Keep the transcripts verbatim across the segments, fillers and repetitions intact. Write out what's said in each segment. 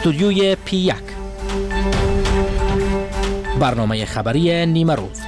استودیوی پی یک، برنامه خبری نیمه روز.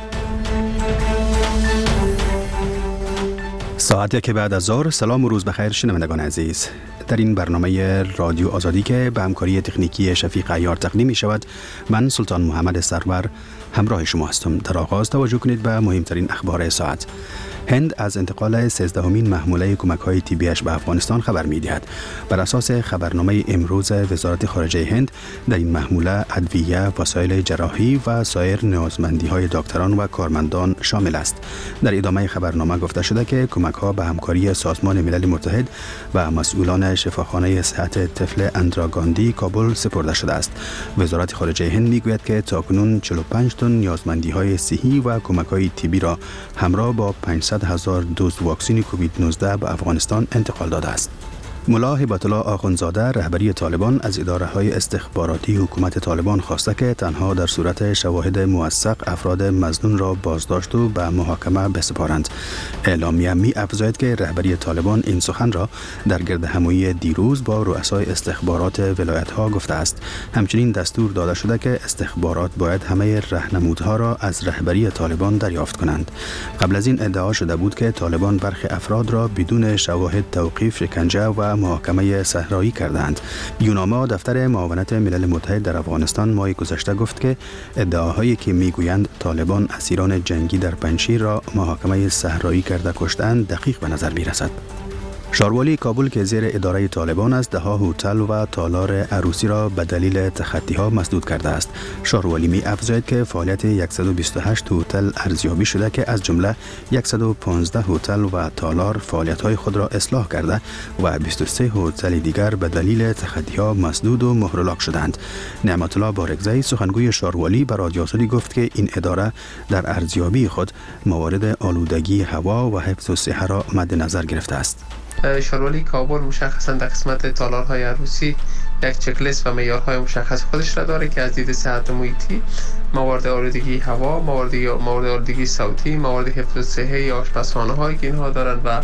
ساعتی که بعد از ظهر. سلام و روز بخیر شنوندگان عزیز. در این برنامه رادیو آزادی که به همکاری تکنیکی شفیق عیار تقدیم می شود، من سلطان محمد سرور همراه شما هستم. در آغاز توجه کنید به مهمترین اخبار ساعت. هند از انتقال سیزدهمین محموله کمک‌های طبیش به افغانستان خبر می‌دهد. بر اساس خبرنامه امروز وزارت خارجه هند، در این محموله ادویه، وسایل جراحی و سایر نیازمندی‌های دکتران و کارمندان شامل است. در ادامه خبرنامه گفته شده که کمک‌ها به همکاری سازمان ملل متحد و مسئولان شفاخانه صحت طفل اندرا گاندی کابل سپرده شده است. وزارت خارجه هند می‌گوید که تاکنون چهل و پنج تن نیازمندی‌های صحی و کمک‌های طبی را همراه با پانصد هزار دوز واکسن کووید نوزده به افغانستان انتقال داده است. ملا هبت الله آخوندزاده رهبری طالبان از اداره‌های استخباراتی حکومت طالبان خواسته که تنها در صورت شواهد موثق افراد مظنون را بازداشت و به محاکمه بسپارند. اعلامیه می افزاید که رهبری طالبان این سخن را در گردهمایی دیروز با رؤسای استخبارات ولایت‌ها گفته است. همچنین دستور داده شده که استخبارات باید همه راهنمودها را از رهبری طالبان دریافت کنند. قبل از این ادعا شده بود که طالبان برخی افراد را بدون شواهد توقیف، شکنجه و محاکمه صحرایی کردند. یوناما دفتر معاونت ملل متحد در افغانستان ماه گذشته گفت که ادعاهایی که میگویند طالبان اسیران جنگی در پنجشیر را محاکمه صحرایی کرده کشتند دقیق به نظر میرسد. شاروالی کابل که زیر اداره طالبان است، ده ها هتل و تالار عروسی را به دلیل تخطی‌ها مسدود کرده است. شاروالی می افزاید که فعالیت صد و بیست و هشت هتل ارزیابی شده که از جمله صد و پانزده هتل و تالار فعالیت‌های خود را اصلاح کرده و بیست و سه هتل دیگر به دلیل تخطی‌ها مسدود و مهرلاک شدند. نعمت الله بارگزئی سخنگوی شاروالی به رادیو آزادی گفت که این اداره در ارزیابی خود موارد آلودگی هوا و حفظ صحت را مد نظر گرفته است. شاروالی کابل مشخصا در قسمت تالارهای عروسی یک چکلیست و معیارهای مشخص خودش را داره که از دید صحت محیطی، موارد آلودگی هوا، موارد موارد آلودگی صوتی، موارد حفظ صحی آشپزخانه هایی که اینها دارند و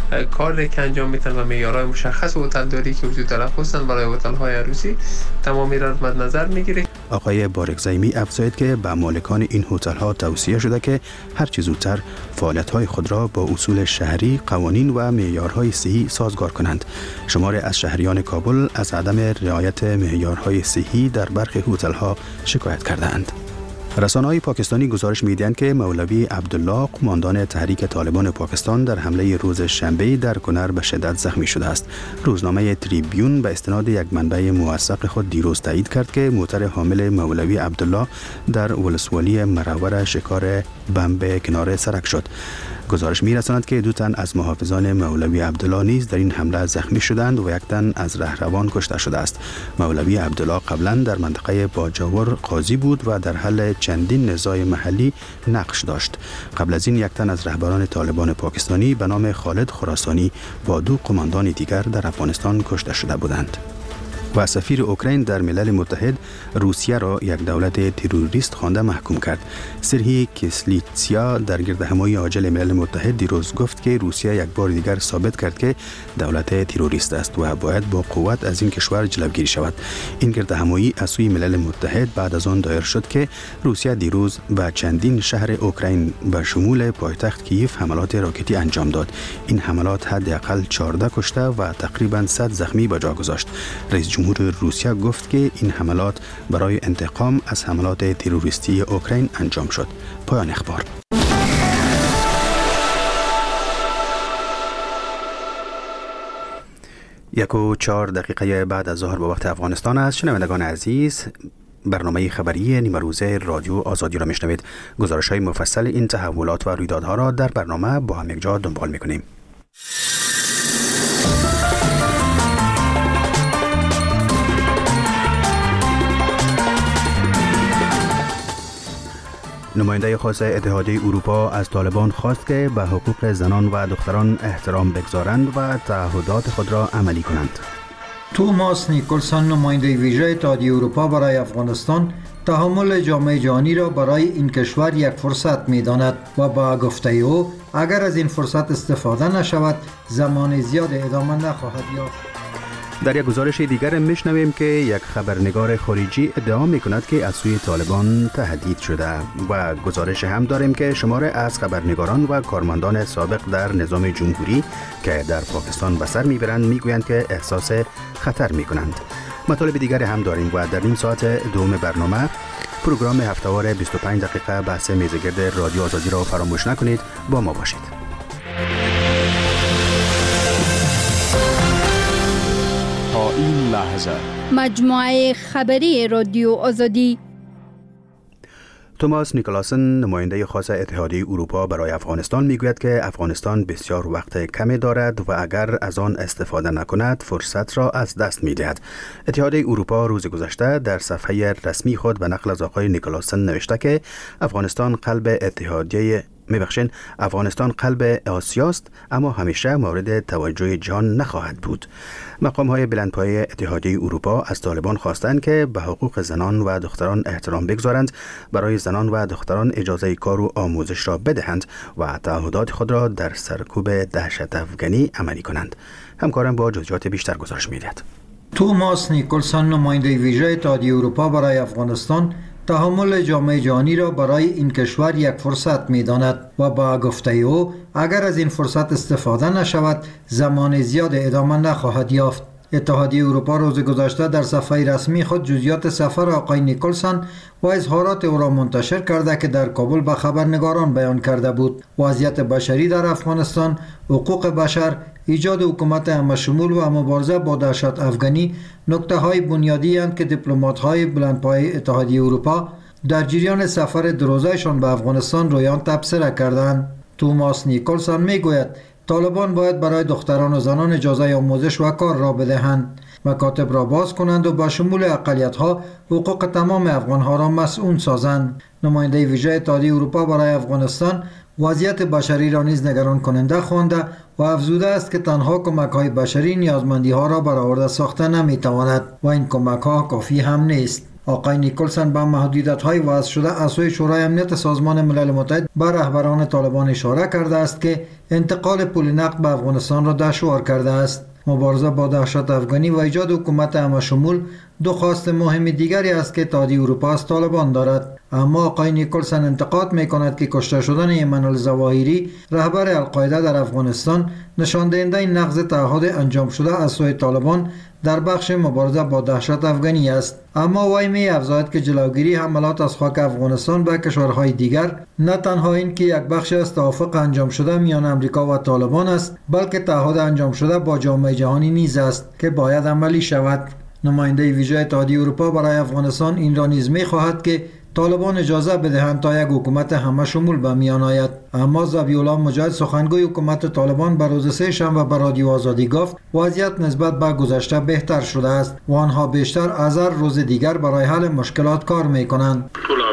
کار که انجام میتن و معیارهای مشخص هتل داری که وجود داره خصوصا برای هتل های عروسی تمامی را مد نظر میگیره. آقای بارگزئی می افزاید که به مالکان این هتل ها توصیه شده که هر چه زودتر فعالیت های خود را با اصول شهری، قوانین و معیارهای صحی سازگار کنند. شماری از شهریان کابل از عدم رعایت معیارهای صحی در برخی هتل ها شکایت کردند. رسانه‌های پاکستانی گزارش می‌دهند که مولوی عبدالله قماندان تحریک طالبان پاکستان در حمله روز شنبه در کنر به شدت زخمی شده است. روزنامه تریبیون به استناد یک منبع موثق خود دیروز تایید کرد که موتر حامل مولوی عبدالله در ولسوالی مراور شکار بمب کنار سرک شد. گزارش می‌رساند که دو تن از محافظان مولوی عبدالله نیز در این حمله زخمی شدند و یک تن از رهروان کشته شده است. مولوی عبدالله قبلا در منطقه باجاور قاضی بود و در حل چندین نزاع محلی نقش داشت. قبل از این یک تن از رهبران طالبان پاکستانی به نام خالد خراسانی با دو قماندان دیگر در افغانستان کشته شده بودند. و سفیر اوکراین در ملل متحد روسیه را یک دولت تروریست خوانده محکوم کرد. سرهی کسلیتسیا در گردهمایی عاجل ملل متحد دیروز گفت که روسیه یک بار دیگر ثابت کرد که دولت تروریست است و باید با قوت از این کشور جلوگیری شود. این گردهمایی از سوی ملل متحد بعد از آن دایر شد که روسیه دیروز به چندین شهر اوکراین به شمول پایتخت کیف حملات راکتی انجام داد. این حملات حداقل چهارده کشته و تقریباً صد زخمی به جا گذاشت. رئیس جمهور روسیه گفت که این حملات برای انتقام از حملات تروریستی اوکراین انجام شد. پایان اخبار. یک و چهار دقیقه بعد از ظهر به وقت افغانستان است. شنوندگان عزیز، برنامه خبری نیمه روزه رادیو آزادی را میشنوید. گزارش های مفصل این تحولات و رویدادها را در برنامه با هم یکجا دنبال میکنیم. نماینده خاص اتحادیه اروپا از طالبان خواست که به حقوق زنان و دختران احترام بگذارند و تعهدات خود را عملی کنند. توماس نیکلسون نماینده ویژه اتحادیه اروپا برای افغانستان تحمل جامعه جهانی را برای این کشور یک فرصت می‌داند و با گفته او اگر از این فرصت استفاده نشود زمان زیاد ادامه نخواهد یافت. در یک گزارش دیگر میشنویم که یک خبرنگار خارجی ادعا میکند که از سوی طالبان تهدید شده و گزارش هم داریم که شمار از خبرنگاران و کارمندان سابق در نظام جمهوری که در پاکستان به سر میبرند میگویند که احساس خطر میکنند. مطالب دیگر هم داریم و در نیم ساعت دوم برنامه پروگرام هفته‌وار بیست و پنج دقیقه بحث میزگرد رادیو آزادی را فراموش نکنید. با ما باشید. تا این لحظه مجموعه خبری رادیو آزادی. توماس نیکلاسن، نماینده خاص اتحادیه اروپا برای افغانستان، میگوید که افغانستان بسیار وقت کمی دارد و اگر از آن استفاده نکند فرصت را از دست می‌دهد. اتحادیه اروپا روز گذشته در صفحه رسمی خود به نقل از آقای نیکلاسن نوشته که افغانستان قلب اتحادیه میبخشین افغانستان قلب آسیاست اما همیشه مورد توجه جهان نخواهد بود. مقام های بلندپایه اتحادیه اروپا از طالبان خواستند که به حقوق زنان و دختران احترام بگذارند، برای زنان و دختران اجازه کار و آموزش را بدهند و تعهدات خود را در سرکوب دهشت افغانی عملی کنند. همکارم با جزئیات بیشتر گزارش می‌دهد. توماس نیکلسن، نماینده ویژه اتحادیه اروپا برای افغانستان، تحمل جامعه جهانی را برای این کشور یک فرصت می داند و با گفته او اگر از این فرصت استفاده نشود زمان زیاد ادامه نخواهد یافت. اتحادیه اروپا روز گذشته در صفحه رسمی خود جزئیات سفر آقای نیکلسن و اظهارات او را منتشر کرده که در کابل به خبرنگاران بیان کرده بود. وضعیت بشری در افغانستان، حقوق بشر، ایجاد حکومت همه‌شمول و مبارزه با دهشت افغانی نکته های بنیادی اند که دیپلمات های بلندپایه اتحادیه اروپا در جریان سفر دروزهشان به افغانستان رویان تبصره کردند. توماس نیکلسن میگوید طالبان باید برای دختران و زنان اجازه آموزش و کار را بدهند، مکاتب را باز کنند و با شمول اقلیت‌ها حقوق تمام افغان‌ها را مسئول سازند. نماینده ویژه اتحادیه اروپا برای افغانستان وضعیت بشری را نیز نگران کننده خوانده و افزوده است که تنها کمک‌های بشری نیازمندی‌ها را برآورده ساخته نمی‌تواند و این کمک‌ها کافی هم نیست. آقای نیکلسن به محدودیت‌های وضع شده از سوی شورای امنیت سازمان ملل متحد به رهبران طالبان اشاره کرده است که انتقال پول نقد به افغانستان را دشوار کرده است. مبارزه با دهشت افغانی و ایجاد حکومت همه‌شمول دو خواست مهم دیگری است که اتحادیه اروپا از طالبان دارد. اما آقای نیکلسن انتقاد می‌کند که کشته شدن ایمن الظواهری، رهبر القاعده در افغانستان، نشان دهنده نقض تعهد انجام شده از سوی طالبان در بخش مبارزه با دهشت افغانی است. اما وی می افزاید که جلوگیری حملات از خاک افغانستان به کشورهای دیگر نه تنها این که یک بخش از توافق انجام شده میان امریکا و طالبان است، بلکه تعهد انجام شده با جامعه جهانی نیز است که باید عملی شود. نماینده ویژه اتحادیه اروپا برای افغانستان این را نیز می خواهد که طالبان اجازه بدهند تا یک حکومت همه شمول به میان آید. اما ذبیح‌الله مجاهد، سخنگوی حکومت طالبان، به روز سه شنبه به رادیو آزادی گفت وضعیت نسبت به گذشته بهتر شده است و آنها بیشتر از هر روز دیگر برای حل مشکلات کار می‌کنند.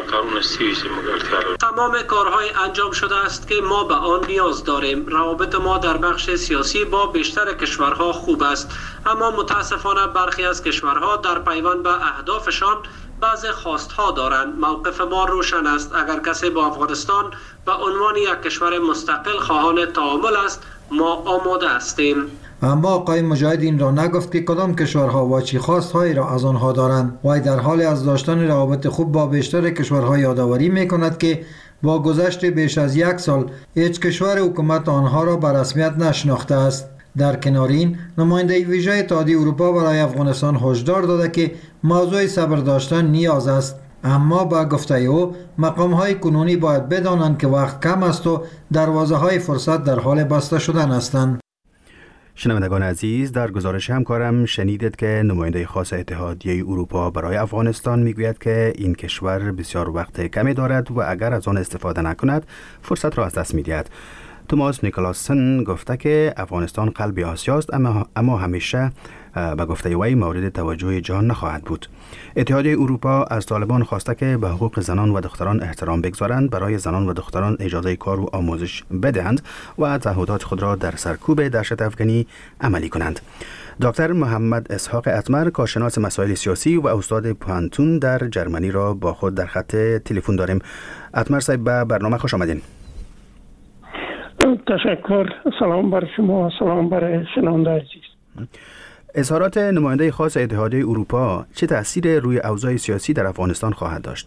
تمام کارهای انجام شده است که ما به آن نیاز داریم. روابط ما در بخش سیاسی با بیشتر کشورها خوب است، اما متاسفانه برخی از کشورها در پیوند به اهدافشان بعضی خواستها دارند. موقف ما روشن است. اگر کسی با افغانستان به عنوان یک کشور مستقل خواهان تعامل است، ما آماده هستیم. اما آقای مجاهد این را نگفت که کدام کشورها و چی خواستهایی را از آنها دارند. وی در حال از داشتن روابط خوب با بیشتر کشورها یادآوری می‌کند که با گذشت بیش از یک سال هیچ کشور حکومت آنها را به رسمیت نشناخته است. در کنار این، نماینده ویژه اتحادیه اروپا برای افغانستان هشدار داده که موضوع صبر داشتن نیاز است. اما با گفته او مقام‌های کنونی باید بدانند که وقت کم است و دروازه‌های فرصت در حال بسته شدن هستند. شنوندگان عزیز، در گزارش همکارم شنیدید که نماینده خاص اتحادیه اروپا برای افغانستان میگوید که این کشور بسیار وقت کمی دارد و اگر از آن استفاده نکند فرصت را از دست می‌دهد. توماس نیکلاسن گفته که افغانستان قلب آسیاست اما اما همیشه به گفته وی مورد توجه جهان نخواهد بود. اتحادیه اروپا از طالبان خواسته که به حقوق زنان و دختران احترام بگذارند، برای زنان و دختران اجازه کار و آموزش بدهند و تعهدات خود را در سرکوب دهشت افغانی عملی کنند. دکتر محمد اسحاق اتمر، کارشناس مسائل سیاسی و استاد پانتون در جرمنی را با خود در خط تلفن داریم. اتمر صاحب، به برنامه خوش آمدین. تشکر. سلام بر شما، سلام بر شنونده عزیز. اظهارات نماینده خاص اتحادیه اروپا چه تأثیر روی اوضاع سیاسی در افغانستان خواهد داشت؟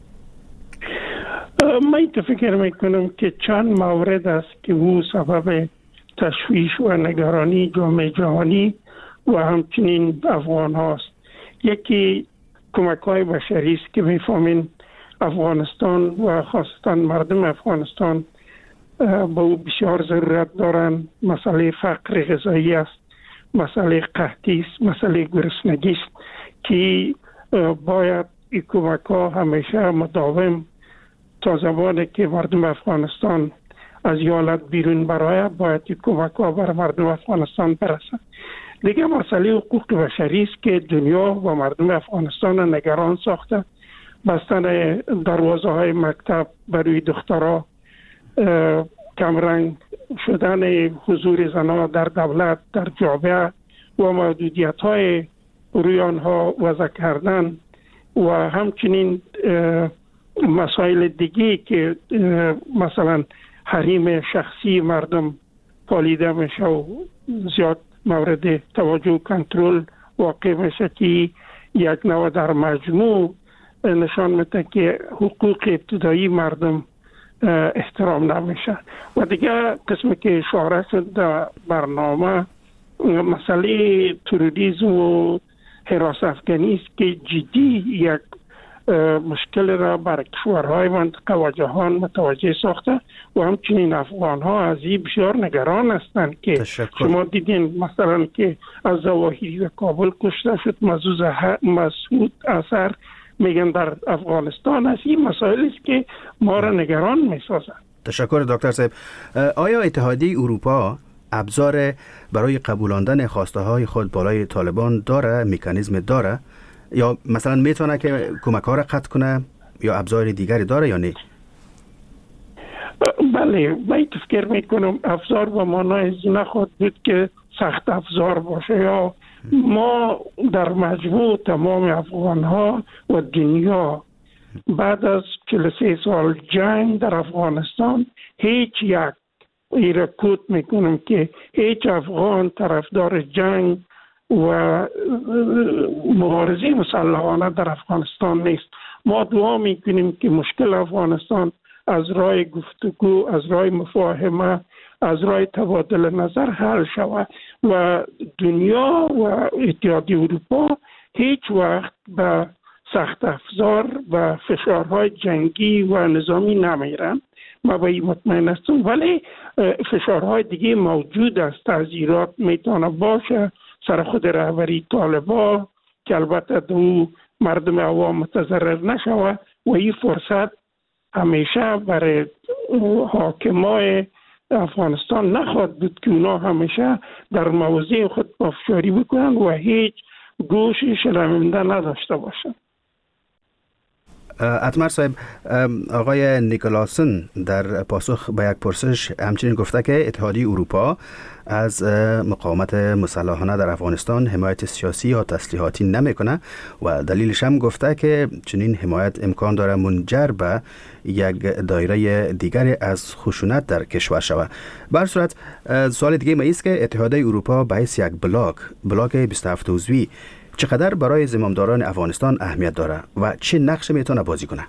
من فکر میکنم که چند مورد است که او سبب تشویش و نگرانی جامعه جهانی و همچنین افغان هاست. یکی کمک های بشری است که میفهمین افغانستان و خاصتا مردم افغانستان با او بسیار ضرورت دارند. مسئله فقر غذایی است، مسئله قحطی است، مسئله گرسنگی است که باید این کمک ها همیشه مداوم تا زمانی که مردم افغانستان از یالت بیرون برآید باید این کمک ها بر مردم افغانستان برسد. دیگه مسئله حقوق بشری است که دنیا و مردم افغانستان نگران ساخته. بستن دروازه های مکتب برای دخترها، کمرنگ شدن حضور زنها در دولت، در جامعه و محدودیت های روی آنها وضع کردن و همچنین مسائل دیگه که مثلا حریم شخصی مردم پالیده میشه و زیاد مورد توجه و کنترل واقع میشه که یک نوع در مجموع نشان میده که حقوق ابتدایی مردم احترام نمیشه. و دیگه قسمی که اشاره شد در برنامه مسئله تروریسم و حراس افغانی است که جدی یک مشکل را بر کشورهای منطقه و جهان متوجه ساخته و همچنین افغان ها از این بسیار نگران هستند که تشکر. شما دیدین مثلا که از ظواهری در کابل کشته شد، مسعود اثر میگن در افغانستان است. این مسائل است که ما را نگران میسازند. تشکر دکتر صاحب. آیا اتحادیه اروپا ابزار برای قبولاندن خواسته های خود بالای طالبان داره، مکانیزم داره، یا مثلا میتونه که کمک ها را قطع کنه یا ابزار دیگری داره یا نه؟ بله، من فکر میکنم ابزار و معنای نخواهد بود که سخت افزار باشه. یا ما در مجموع تمام افغان ها و دنیا بعد از چهل و سه سال جنگ در افغانستان هیچ یک ایرکوت میکنم که هیچ افغان طرفدار جنگ و مبارزه مسلحانه در افغانستان نیست. ما دعا میکنیم که مشکل افغانستان از راه گفتگو، از راه مفاهمه، از راه تبادل نظر حل شود و دنیا و اتحادیه اروپا هیچ وقت به سخت افزار و فشارهای جنگی و نظامی نمیرن. ما به این مطمئن هستم، ولی فشارهای دیگه موجود است. تعزیرات میتونه باشه سر خود رهبری طالبان که البته دو مردم عوام متضرر نشوه و این فرصت همیشه برای حاکمای افغانستان نخواهد بود که اونا همیشه در موضع خود پافشاری بکنن و هیچ گوشی شرمنده نداشته باشن. اتمر صاحب، آقای نیکلاسن در پاسخ به یک پرسش همچنین گفته که اتحادیه اروپا از مقاومت مسلحانه در افغانستان حمایت سیاسی یا تسلیحاتی نمیکنه و دلیلش هم گفته که چنین حمایت امکان داره منجر به یک دایره دیگری از خشونت در کشور شود. به هر صورت سوال دیگه ما است که اتحادیه اروپا به حیث یک بلاک بلاک بیست و هفت عضوی چقدر برای زمامداران افغانستان اهمیت داره و چه نقش میتونه بازی کنه؟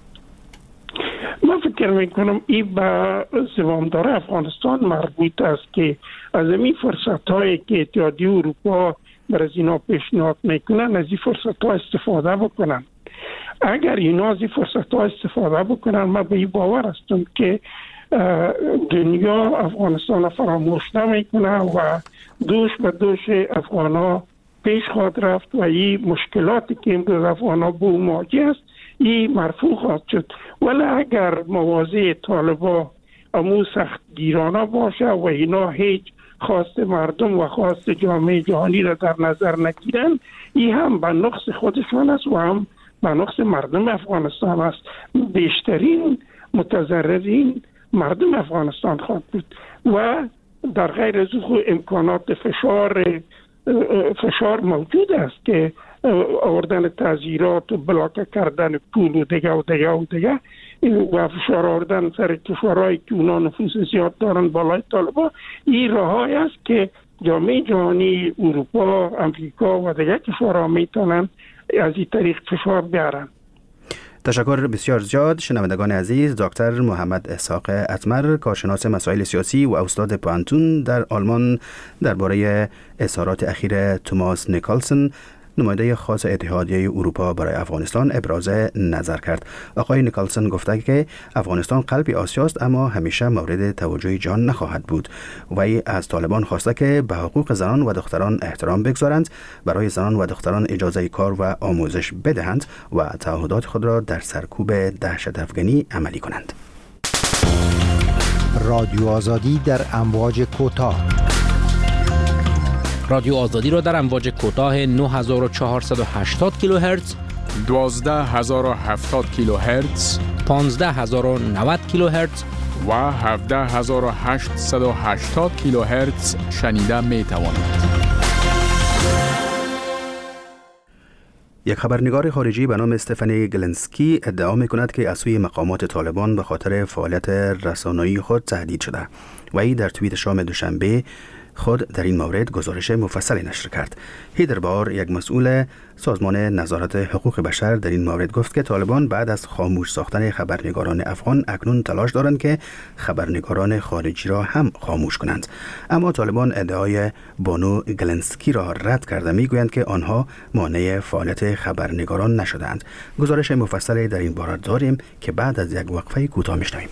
من فکر میکنم این به زمامدار افغانستان مربوط است که از این فرصت هایی که اتحادیه اروپا برای اینا پیشنهاد میکنن از این فرصت ها استفاده بکنن. اگر اینا از این فرصت ها استفاده بکنن من به این باور هستم که دنیا افغانستان فراموش نمیکنه و دوش به دوش افغان ها پیش خواهد رفت و این مشکلاتی که امروز افغان ها به او مواجه است این مرفوع خواهد شد. ولی اگر مواضع طالبا امو سخت گیرانه باشه و اینا هیچ خواست مردم و خواست جامعه جهانی را در نظر نگیرن، این هم به نقص خودشان است و هم به نقص مردم افغانستان است. بیشترین متضررین مردم افغانستان خواهد بود و در غیر از او امکانات فشار فشار موجود است که آوردن تعزیرات و بلاک کردن پول و دیگه و دیگه و دیگه و فشار آوردن سر کشورهایی که اونا نفوذ زیاد دارن بالای طالبان. این راهی است که جامعه جهانی، اروپا، امریکا و دیگر کشورها میتونن از این طریق فشار بیارن. تشکر بسیار زیاد. شنوندگان عزیز، دکتر محمد اسحاق اتمر، کارشناس مسائل سیاسی و استاد پانتون در آلمان، درباره اظهارات اخیر توماس نیکلسن، نماینده خاص اتحادیه اروپا برای افغانستان، ابراز نظر کرد. آقای نیکلسن گفته که افغانستان قلب آسیاست اما همیشه مورد توجه جهان نخواهد بود. وی از طالبان خواسته که به حقوق زنان و دختران احترام بگذارند، برای زنان و دختران اجازه کار و آموزش بدهند و تعهدات خود را در سرکوب دهشت افغانی عملی کنند. رادیو آزادی در امواج کوتاه. رادیو آزادی را در امواج کوتاه نه هزار و چهارصد و هشتاد کیلوهرتز، دوازده هزار و هفتاد کیلوهرتز، پانزده هزار و نود کیلوهرتز و هفده هزار و هشتصد و هشتاد کیلوهرتز شنیده می توانید. یک خبرنگار خارجی به نام استفانی گلنسکی ادعا می کند که از سوی مقامات طالبان به خاطر فعالیت رسانه‌ای خود تهدید شده. وی در توییت شام دوشنبه خود در این مورد گزارش مفصلی نشر کرد. هیدر بار، یک مسئول سازمان نظارت حقوق بشر، در این مورد گفت که طالبان بعد از خاموش ساختن خبرنگاران افغان اکنون تلاش دارند که خبرنگاران خارجی را هم خاموش کنند. اما طالبان ادعای بانو گلنسکی را رد کرده، میگویند که آنها مانع فعالیت خبرنگاران نشدند. گزارش مفصلی در این باره داریم که بعد از یک وقفه کوتاه میشنویم.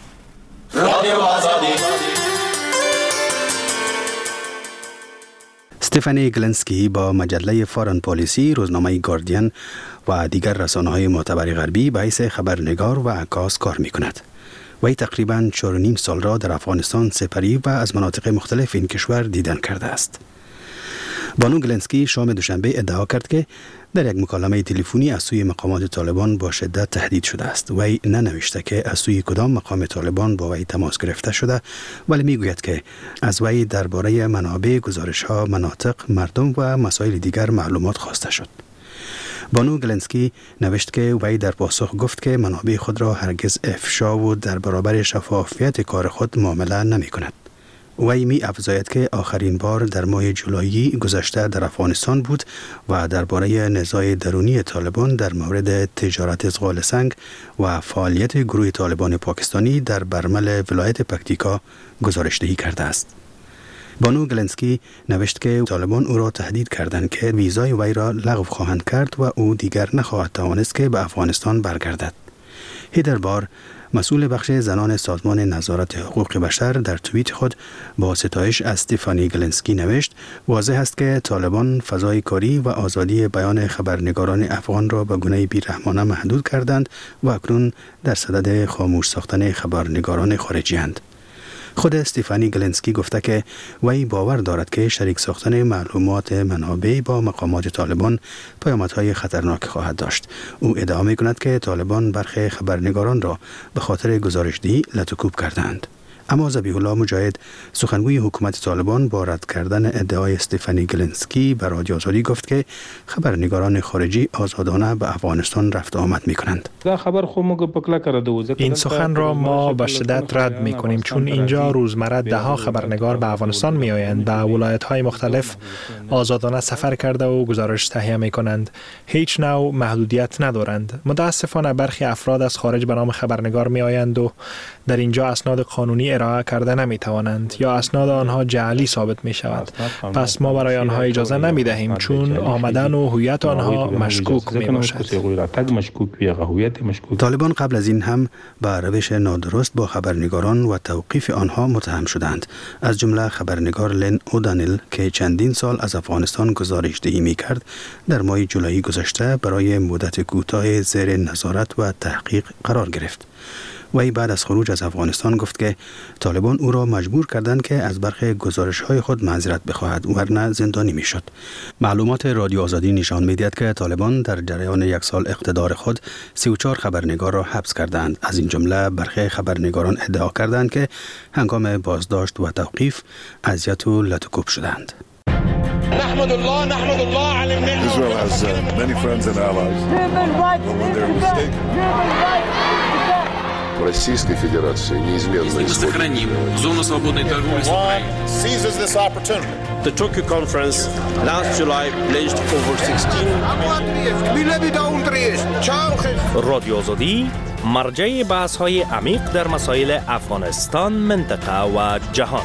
استفانی گلنسکی با مجله فارن پالیسی، روزنامه گاردین و دیگر رسانه‌های معتبر غربی به حیث خبرنگار و عکاس کار می‌کند. وی تقریباً چهار و نیم سال را در افغانستان سپری و از مناطق مختلف این کشور دیدن کرده است. بانو گلنسکی شام دوشنبه ادعا کرد که در یک مکالمه تلفنی از سوی مقامات طالبان با شدت تهدید شده است. وی ننوشته که از سوی کدام مقام طالبان با وی تماس گرفته شده، ولی میگوید که از وی درباره منابع، گزارش‌ها، مناطق، مردم و مسائل دیگر معلومات خواسته شد. بانو گلنسکی نوشت که وی در پاسخ گفت که منابع خود را هرگز افشا و در برابر شفافیت کار خود معامله نمی کند. وی می افزاید که آخرین بار در ماه جولای گذشته در افغانستان بود و درباره نزاع درونی طالبان در مورد تجارت ازغال سنگ و فعالیت گروه طالبان پاکستانی در برمل ولایت پکتیکا گزارش‌دهی کرده است. بانو گلنسکی نوشت که طالبان او را تهدید کردند که ویزای وی را لغو خواهند کرد و او دیگر نخواهد توانست که به افغانستان برگردد. هیدر بار، مسئول بخش زنان سازمان نظارت حقوق بشر، در توییت خود با ستایش از استفانی گلنسکی نوشت: واضح است که طالبان فضای کاری و آزادی بیان خبرنگاران افغان را به گونه بی‌رحمانه محدود کردند و اکنون در صدد خاموش ساختن خبرنگاران خارجی اند. خود استفانی گلنسکی گفته که وی باور دارد که شریک ساختن معلومات منابع با مقامات طالبان پیامدهای خطرناک خواهد داشت. او ادعا می‌کند که طالبان برخی خبرنگاران را به خاطر گزارش‌دهی لطوکوب کردند. اما ذبیح الله مجاهد، سخنگوی حکومت طالبان، با رد کردن ادعای استفانی گلنسکی به رادیو آزادی گفت که خبرنگاران خارجی آزادانه به افغانستان رفت و آمد می‌کنند. این سخن را ما به شدت رد می‌کنیم، چون اینجا روزمره ده ها خبرنگار به افغانستان می‌آیند، به ولایت‌های مختلف آزادانه سفر کرده و گزارش تهیه می‌کنند. هیچ نوع محدودیت ندارند. متأسفانه برخی افراد از خارج به نام خبرنگار می‌آیند و در اینجا اسناد قانونی ارائه کرده نمی توانند یا اسناد آنها جعلی ثابت می شود. پس ما برای آنها اجازه نمی دهیم، چون آمدن و هویت آنها مشکوک می باشد. طالبان قبل از این هم به روش نادرست با خبرنگاران و توقیف آنها متهم شدند، از جمله خبرنگار لن اودانیل که چندین سال از افغانستان گزارش‌دهی می کرد، در ماه جولای گذشته برای مدت کوتاه زیر نظارت و تحقیق قرار گرفت. وی بعد از خروج از افغانستان گفت که طالبان او را مجبور کردند که از برخی گزارش‌های خود معذرت بخواهد، ورنه زندانی می‌شد. معلومات رادیو آزادی نشان می‌دهد که طالبان در جریان یک سال اقتدار خود سی و چهار خبرنگار را حبس کردند. از این جمله برخی خبرنگاران ادعا کردند که هنگام بازداشت و توقیف اذیت و لطوکوب شدند. نحمد الله نحمد الله على النعمة. Israel has uh, many friends and allies. When they're mistaken. Российской Федерации неизменно исходит. Сохраним зону свободной торговли с Украиной. Seizes this opportunity The Tokyo conference last July pledged over sixteen رادیو آزادی مرجع بحث‌های عمیق در مسائل افغانستان، منطقه و جهان.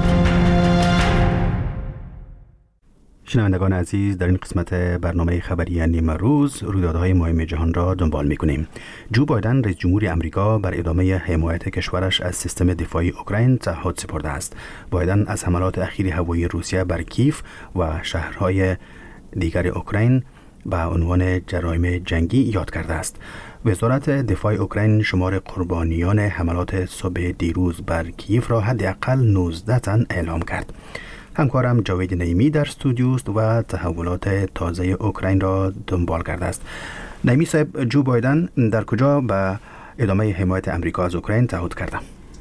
شنوندگان عزیز، در این قسمت برنامه خبری نیمه روز رویدادهای مهم جهان را دنبال می‌کنیم. جو بایدن رئیس جمهور آمریکا بر ادامه حمایت کشورش از سیستم دفاعی اوکراین تعهد سپرده است. بایدن از حملات اخیر هوایی روسیه بر کیف و شهرهای دیگر اوکراین به عنوان جرایم جنگی یاد کرده است. وزارت دفاع اوکراین شمار قربانیان حملات صبح دیروز بر کیف را حداقل نوزده تن اعلام کرد. همکارم جاوید نعیمی در استودیو است و تحولات تازه اوکراین را دنبال کرده است. نعیمی صاحب، جو بایدن در کجا به ادامه حمایت امریکا از اوکراین تعهد کرده؟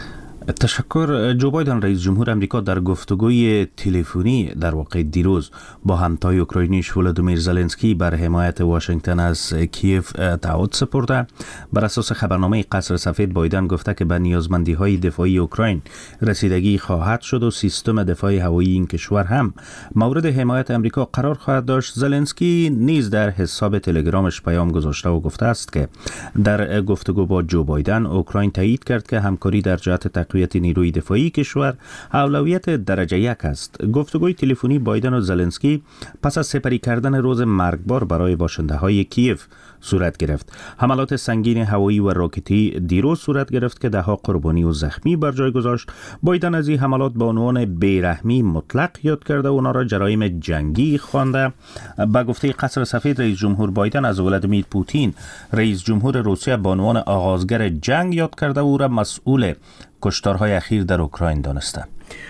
تشکر. جو بایدن رئیس جمهور امریکا در گفتگوی تلفنی در واقع دیروز با همتای اوکراینیش ولادیمیر زلنسکی بر حمایت واشنگتن از کیف تعهد سپرده. بر اساس خبرنامه قصر سفید، بایدن گفته که به نیازمندی‌های دفاعی اوکراین رسیدگی خواهد شد و سیستم دفاعی هوایی این کشور هم مورد حمایت امریکا قرار خواهد داشت. زلنسکی نیز در حساب تلگرامش پیام گذاشته و گفته است که در گفتگو با جو بایدن، اوکراین تایید کرد که همکاری در جهت تقویت نیروی دفاعی کشور اولویت درجه یک است. گفتگوی تلفنی بایدن و زلنسکی پس از سپری کردن روز مرگبار برای باشنده های کیف صورت گرفت. حملات سنگین هوایی و راکتی دیروز صورت گرفت که ده ها قربانی و زخمی بر جای گذاشت. بایدن از این حملات به عنوان بیرحمی مطلق یاد کرده و اونا را جرایم جنگی خوانده. با گفته قصر سفید، رئیس جمهور بایدن از ولادیمیر پوتین رئیس جمهور روسیه به عنوان آغازگر جنگ یاد کرده و او را مسئول کشتارهای اخیر در اوکراین دانسته.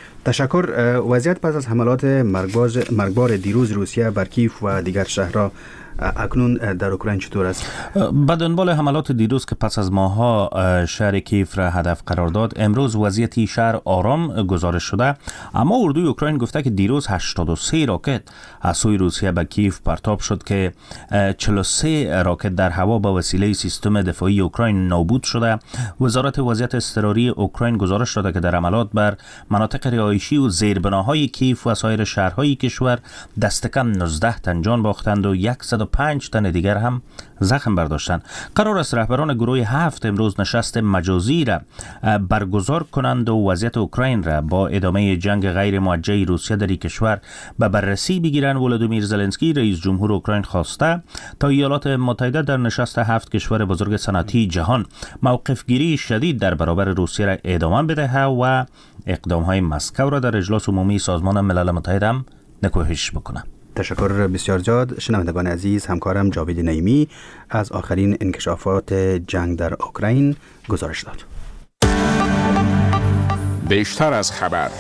تشکر. وضعیت پس از حملات مرگبار دیروز روسیه بر کیف و دیگر شهرها اکنون در اوکراین چطور است؟ به دنبال حملات دیروز که پس از ماه‌ها شهر کیف را هدف قرار داد، امروز وضعیت شهر آرام گزارش شده، اما اردوی اوکراین گفته که دیروز هشتاد و سه راکت از سوی روسیه به کیف پرتاب شد که چهل و سه راکت در هوا با وسیله سیستم دفاعی اوکراین نابود شده. وزارت وضعیت اضطراری اوکراین گزارش داده که در حملات بر مناطق رهایشی و زیربناهای کیف و سایر شهرهای کشور دست کم نوزده تن جان باختند و صد و پنج تن دیگر هم زخم برداشتند. قرار است رهبران گروه هفت امروز نشست مجازی را برگزار کنند و وضعیت اوکراین را با ادامه جنگ غیر موجه روسیه در این کشور به بررسی بگیرند. ولادیمیر زلنسکی رئیس جمهور اوکراین خواسته تا ایالات متحده در نشست هفت کشور بزرگ صنعتی جهان موقف گیری شدید در برابر روسیه را ادامه بده و اقدام های مسکو را در اجلاس عمومی سازمان ملل متحد هم نکوهش بکنه. تشکر بسیار زیاد. شنوندگان عزیز، همکارم جاوید نعیمی از آخرین انکشافات جنگ در اوکراین گزارش داد. بیشتر از خبر.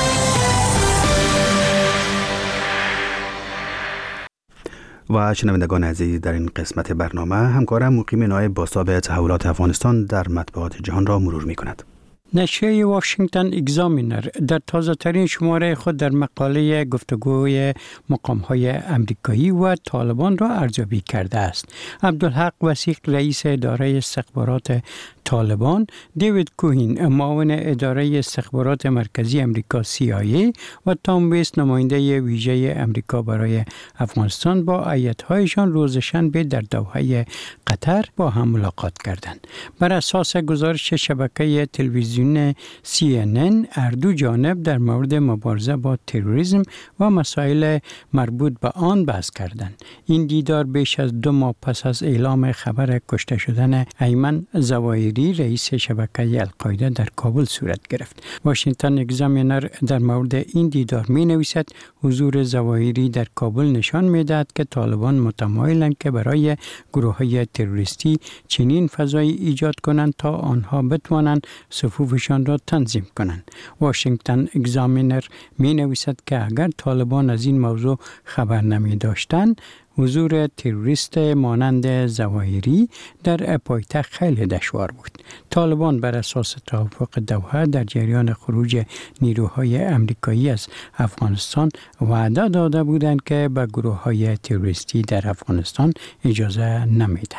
و شنوندگان عزیز، در این قسمت برنامه همکارم مقیم نایب باسا تحولات افغانستان در مطبوعات جهان را مرور می کند. نشریه واشنگتن اگزامینر در تازه ترین شماره خود در مقاله گفتگوی مقام‌های امریکایی و طالبان را ارزیابی کرده است. عبدالحق وثیق رئیس اداره استخبارات طالبان، دیوید کوهین معاون اداره استخبارات مرکزی امریکا سی آی ای و تام ویست نماینده ویژه امریکا برای افغانستان با هیئت‌هایشان روز شنبه در دوحه قطر با هم ملاقات کردند. بر اساس گزارش شبکه تلویزیون سی ان ان، هر دو جانب در مورد مبارزه با تروریسم و مسائل مربوط به آن بحث کردند. این دیدار بیش از دو ماه پس از اعلام خبر کشته شدن ایمن زواهری رئیس شبکه القاعده در کابل صورت گرفت. واشنگتن اگزامینر در مورد این دیدار می نویسد حضور زواهری در کابل نشان می دهد که طالبان متمایلند که برای گروه های تروریستی چنین فضایی ایجاد کنند تا آنها بتوانند صفوفشان را تنظیم کنند. واشنگتن اگزامینر می نویسد که اگر طالبان از این موضوع خبر نمی داشتند، حضور تروریست مانند زواهری در پایتخت خیلی دشوار بود. طالبان بر اساس توافق دوحه در جریان خروج نیروهای امریکایی از افغانستان وعده داده بودند که به گروه‌های تروریستی در افغانستان اجازه نمیدن.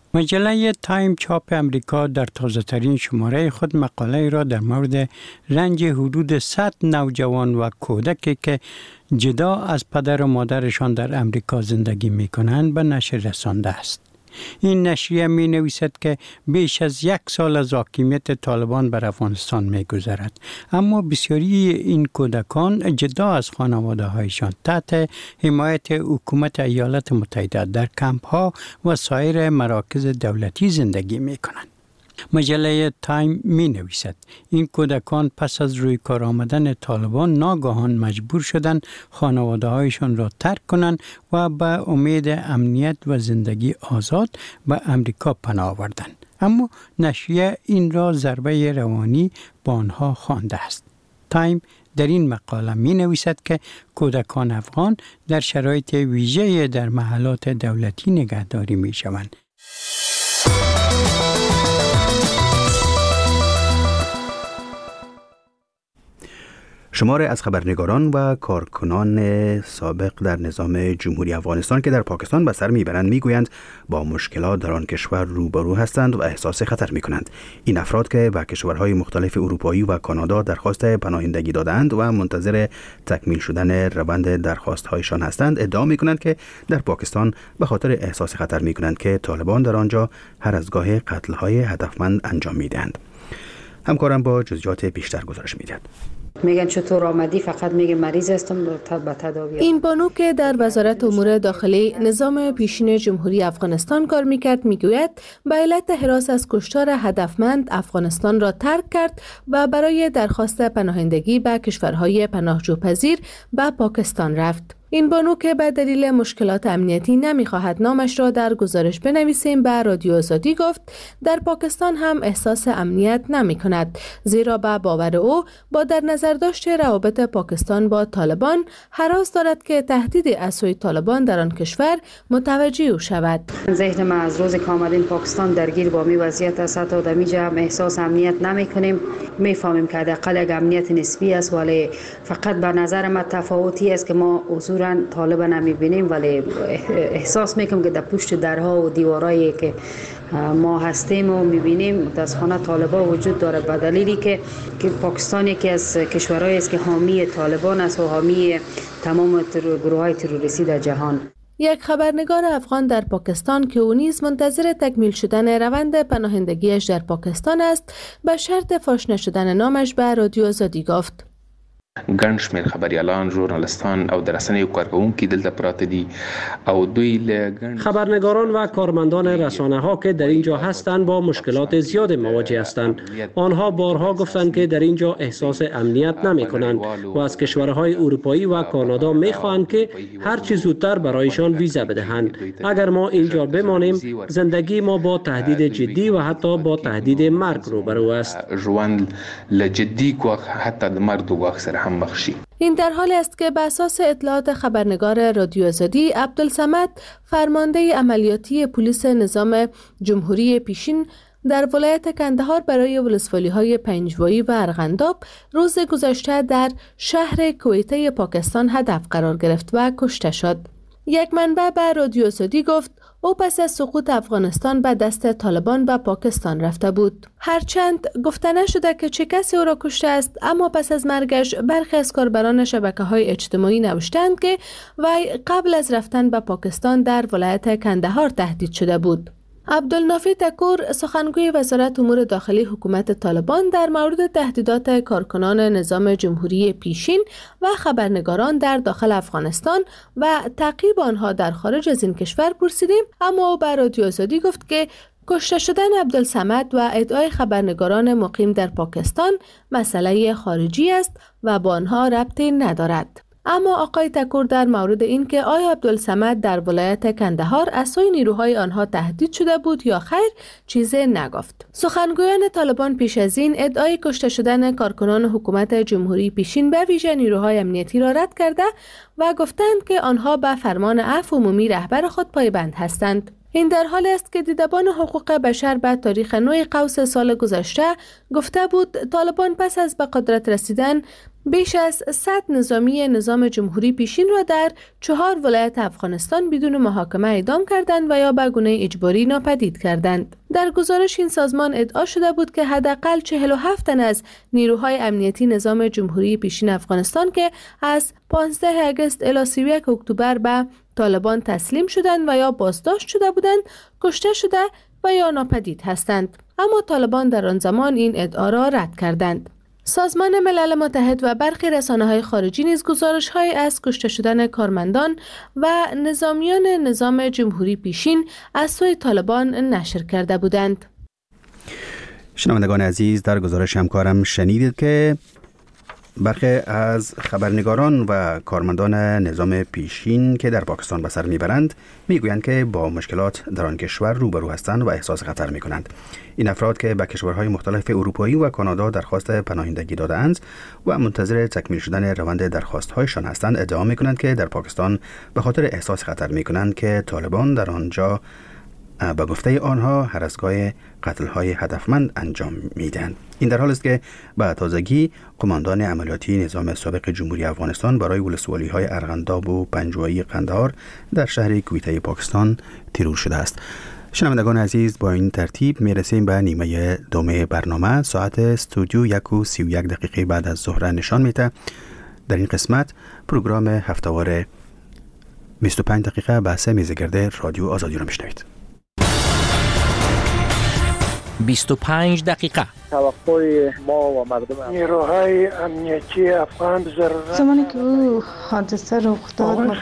مجله تایم چاپ امریکا در تازه‌ترین شماره خود مقاله را در مورد رنج حدود صد نوجوان و کودکی که جدا از پدر و مادرشان در امریکا زندگی می‌کنند به نشر رسانده است. این نشریه می نویسد که بیش از یک سال از حاکمیت طالبان بر افغانستان می گذرد، اما بسیاری این کودکان جدا از خانواده هایشان تحت حمایت حکومت ایالات متحده در کمپ ها و سایر مراکز دولتی زندگی می کنند. مجله تایم می نویسد این کودکان پس از روی کار آمدن طالبان ناگهان مجبور شدند خانواده هایشان را ترک کنند و به امید امنیت و زندگی آزاد به امریکا پناه آوردند، اما نشریه این را ضربه روانی به آنها خوانده است. تایم در این مقاله می نویسد که کودکان افغان در شرایط ویژه در محلات دولتی نگهداری می شوند. شمار از خبرنگاران و کارکنان سابق در نظام جمهوری افغانستان که در پاکستان به سر میبرند میگویند با مشکلات در آن کشور روبرو هستند و احساس خطر میکنند. این افراد که به کشورهای مختلف اروپایی و کانادا درخواست پناهندگی دادند و منتظر تکمیل شدن روند درخواست‌هایشان هستند ادعا میکنند که در پاکستان به خاطر احساس خطر میکنند که طالبان در آنجا هر از گاه قتل‌های هدفمند انجام میدهند. همکارم با جزئیات بیشتر گزارش میدهد. میگن چطور آمدی؟ فقط میگه مریض هستم به تداوی. این بانو که در وزارت امور داخلی نظام پیشین جمهوری افغانستان کار میکرد میگوید به علت هراس از کشتار هدفمند افغانستان را ترک کرد و برای درخواست پناهندگی به کشورهای پناهجوپذیر به پاکستان رفت. این بانو که به دلیل مشکلات امنیتی نمیخواهد نامش را در گزارش بنویسیم به رادیو آزادی گفت در پاکستان هم احساس امنیت نمی کند، زیرا به باور او با در نظر داشت روابط پاکستان با طالبان هراس دارد که تهدید از سوی طالبان در آن کشور متوجه او شود. ذهن ما از روز که آمدیم پاکستان درگیر با می وضعیت است، تا در اینجا هم احساس امنیت نمی کنیم. میفهمیم که حداقل یک امنیت نسبی است، ولی فقط به نظر ما تفاوتی است که ما حضور طالب نمی بینیم، ولی احساس میکنم که در پشت درها و دیوارایی که ما هستیم و میبینیم متاسفانه طالبان وجود داره، به دلیلی که که پاکستان یکی از کشورهایی است که حامی طالبان است و حامی تمام گروه‌های تروریستی در جهان. یک خبرنگار افغان در پاکستان که او نیز منتظر تکمیل شدن روند پناهندگیش در پاکستان است به شرط فاش نشدن نامش به رادیو آزادی گفت ګڼ شمېر خبریالان، ژورنالیستان او د رسنیو کارکوونکي دلته پراته دي او دوی له خبرنگاران و کارمندان رسانه ها که در اینجا هستند با مشکلات زیاد مواجه هستند. آنها بارها گفتند که در اینجا احساس امنیت نمی کنند و از کشورهای اروپایی و کانادا می خواهند که هر چه زودتر برایشان ویزا بدهند. اگر ما اینجا بمانیم زندگی ما با تهدید جدی و حتی با تهدید مرگ روبرو است. ژوند له جدي ګواښ حتی د مرګ د ګواښ سره هم مخ شي. این در حالی است که به اساس اطلاعات خبرنگار رادیو آزادی عبدالصمد فرمانده عملیاتی پلیس نظام جمهوری پیشین در ولایت کندهار برای ولسوالی‌های پنجوایی و ارغنداب روز گذشته در شهر کویته پاکستان هدف قرار گرفت و کشته شد. یک منبع به رادیو آزادی گفت او پس از سقوط افغانستان به دست طالبان به پاکستان رفته بود. هرچند گفته نشده که چه کسی او را کشته است، اما پس از مرگش برخی از کاربران شبکه‌های اجتماعی نوشتند که وی قبل از رفتن به پاکستان در ولایت کندهار تهدید شده بود. عبدالنافی تکور سخنگوی وزارت امور داخلی حکومت طالبان در مورد تهدیدات کارکنان نظام جمهوری پیشین و خبرنگاران در داخل افغانستان و تعقیب آنها در خارج از این کشور پرسیدیم، اما او به رادیو آزادی گفت که کشته شدن عبدالصمد و ادعای خبرنگاران مقیم در پاکستان مسئله خارجی است و با آنها ربطی ندارد. اما آقای تکور در مورد این که آیا عبدالصمد در ولایت کندهار از سوی نیروهای آنها تهدید شده بود یا خیر چیزی نگفت. سخنگویان طالبان پیش از این ادعای کشته شدن کارکنان حکومت جمهوری پیشین به ویژه نیروهای امنیتی را رد کرده و گفتند که آنها به فرمان عفو عمومی رهبر خود پایبند هستند. این در حالی است که دیدبان حقوق بشر به تاریخ نو قوس سال گذشته گفته بود طالبان پس از به قدرت رسیدن بیش از صد نظامی نظام جمهوری پیشین را در چهار ولایت افغانستان بدون محاکمه اعدام کردند و یا به گونه اجباری ناپدید کردند. در گزارش این سازمان ادعا شده بود که حداقل چهل و هفت تن از نیروهای امنیتی نظام جمهوری پیشین افغانستان که از پانزده آگوست الی سی و یک اکتبر به طالبان تسلیم شدند و یا بازداشت شده بودند، کشته شده و یا ناپدید هستند. اما طالبان در آن زمان این ادعا را رد کردند. سازمان ملل متحد و برخی رسانه‌های خارجی نیز گزارش‌هایی از کشته شدن کارمندان و نظامیان نظام جمهوری پیشین از سوی طالبان نشر کرده بودند. شنوندگان عزیز، در گزارش همکارم شنیدید که برخی از خبرنگاران و کارمندان نظام پیشین که در پاکستان به سر میبرند میگویند که با مشکلات در آن کشور روبرو هستند و احساس خطر میکنند. این افراد که به کشورهای مختلف اروپایی و کانادا درخواست پناهندگی داده‌اند و منتظر تکمیل شدن روند درخواست‌هایشان هستند، ادعا میکنند که در پاکستان به خاطر احساس خطر میکنند که طالبان در آنجا به گفته آنها هراسگاه قتل‌های هدفمند انجام میدهند. این در حال است که به تازگی قماندان عملیاتی نظام سابق جمهوری افغانستان برای ولسوالی‌های ارغنداب و پنجوایی قندهار در شهر کویته پاکستان تیرور شده است. شنوندگان عزیز، با این ترتیب میرسیم به نیمه دوم برنامه. ساعت استودیو یک و سی و یک دقیقه بعد از ظهر نشان میده. در این قسمت پروگرام هفته‌وار بیست و پنج دقیقه بحث میزگرد رادیو آزادی را میشنوید. بیست و پنج دقیقه توقع ما و مردم نیروهای امنیتی افغان ضرورت زمانی که او حادثه رخ داد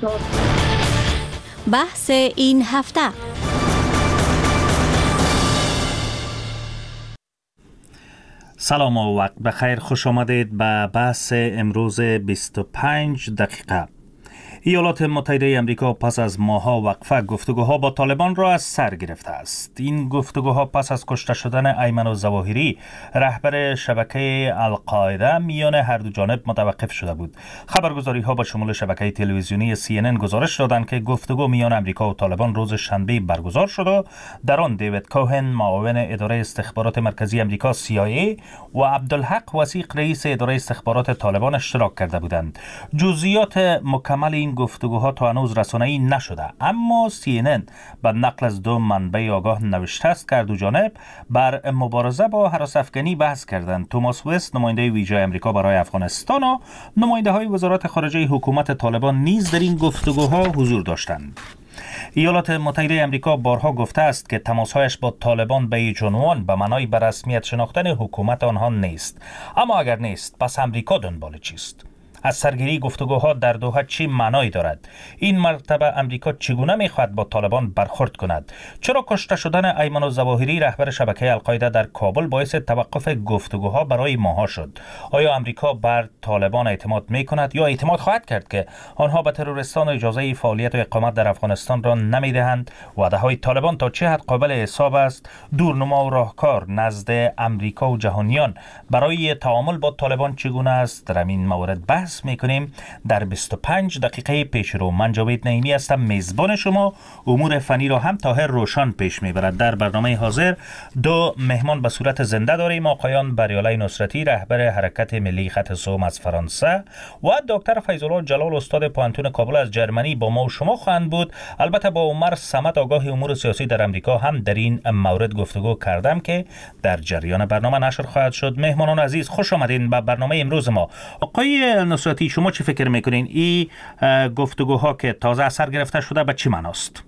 بحث این هفته. سلام و وقت بخیر، خوش آمدید به بحث امروز بیست و پنج دقیقه. ایالات متحده آمریکا پس از ماه‌ها وقفه گفتگوها با طالبان را از سر گرفته است. این گفتگوها پس از کشته شدن ایمن الظواهری رهبر شبکه القاعده میان هر دو جانب متوقف شده بود. خبرگزاری‌ها با شمول شبکه تلویزیونی سی ان ان گزارش دادند که گفتگو میان آمریکا و طالبان روز شنبه برگزار شد و در آن دیوید کوهن معاون اداره استخبارات مرکزی آمریکا سی آی ای و عبدالحق وثیق رئیس اداره استخبارات طالبان اشتراک کرده بودند. جزئیات مکمل این گفتگوها تا هنوز رسانه‌ای نشده، اما سی ان ان به نقل از دو منبع آگاه نوشته است که دو جانب بر مبارزه با هراس افغانی بحث کردند. توماس وست نماینده ویژه آمریکا برای افغانستان و نماینده‌های وزارت خارجه حکومت طالبان نیز در این گفتگوها حضور داشتند. ایالات متحده آمریکا بارها گفته است که تماسهایش با طالبان به هیچ عنوان به معنای به رسمیت شناختن حکومت آنها نیست. اما اگر نیست، پس آمریکا دنبال چیست؟ از سرگیری گفتگوها در دوحه چی معنایی دارد؟ این مرتبه امریکا چگونه میخواهد با طالبان برخورد کند؟ چرا کشته شدن ایمن الظواهری رهبر شبکه القاعده در کابل باعث توقف گفتگوها برای ماه‌ها شد؟ آیا امریکا بر طالبان اعتماد میکند یا اعتماد خواهد کرد که آنها به تروریستان اجازه فعالیت و اقامت در افغانستان را نمیدهند؟ وعده‌های طالبان تا چه حد قابل حساب است؟ دورنما و راهکار نزد امریکا و جهانیان برای تعامل با طالبان چگونه است؟ در این مورد بحث میکنیم در بیست و پنج دقیقه پیش رو. من جاوید نعیمی هستم، میزبان شما. امور فنی را هم طاهر روشن پیش میبرد. در برنامه حاضر دو مهمان به صورت زنده داریم: آقایان بریالای نصرتی رهبر حرکت ملی خط سوم از فرانسه و دکتر فیض‌الله جلال استاد پانتون کابل از جرمنی با ما و شما خواهند بود. البته با عمر صمد آگاه امور سیاسی در امریکا هم در این مورد گفتگو کردم که در جریان برنامه نشر خواهد شد. مهمانان عزیز، خوش آمدین به برنامه امروز ما. آقای نصرتی، شما چی فکر میکنین این گفتگوها که تازه اثر گرفته شده به چی معناست؟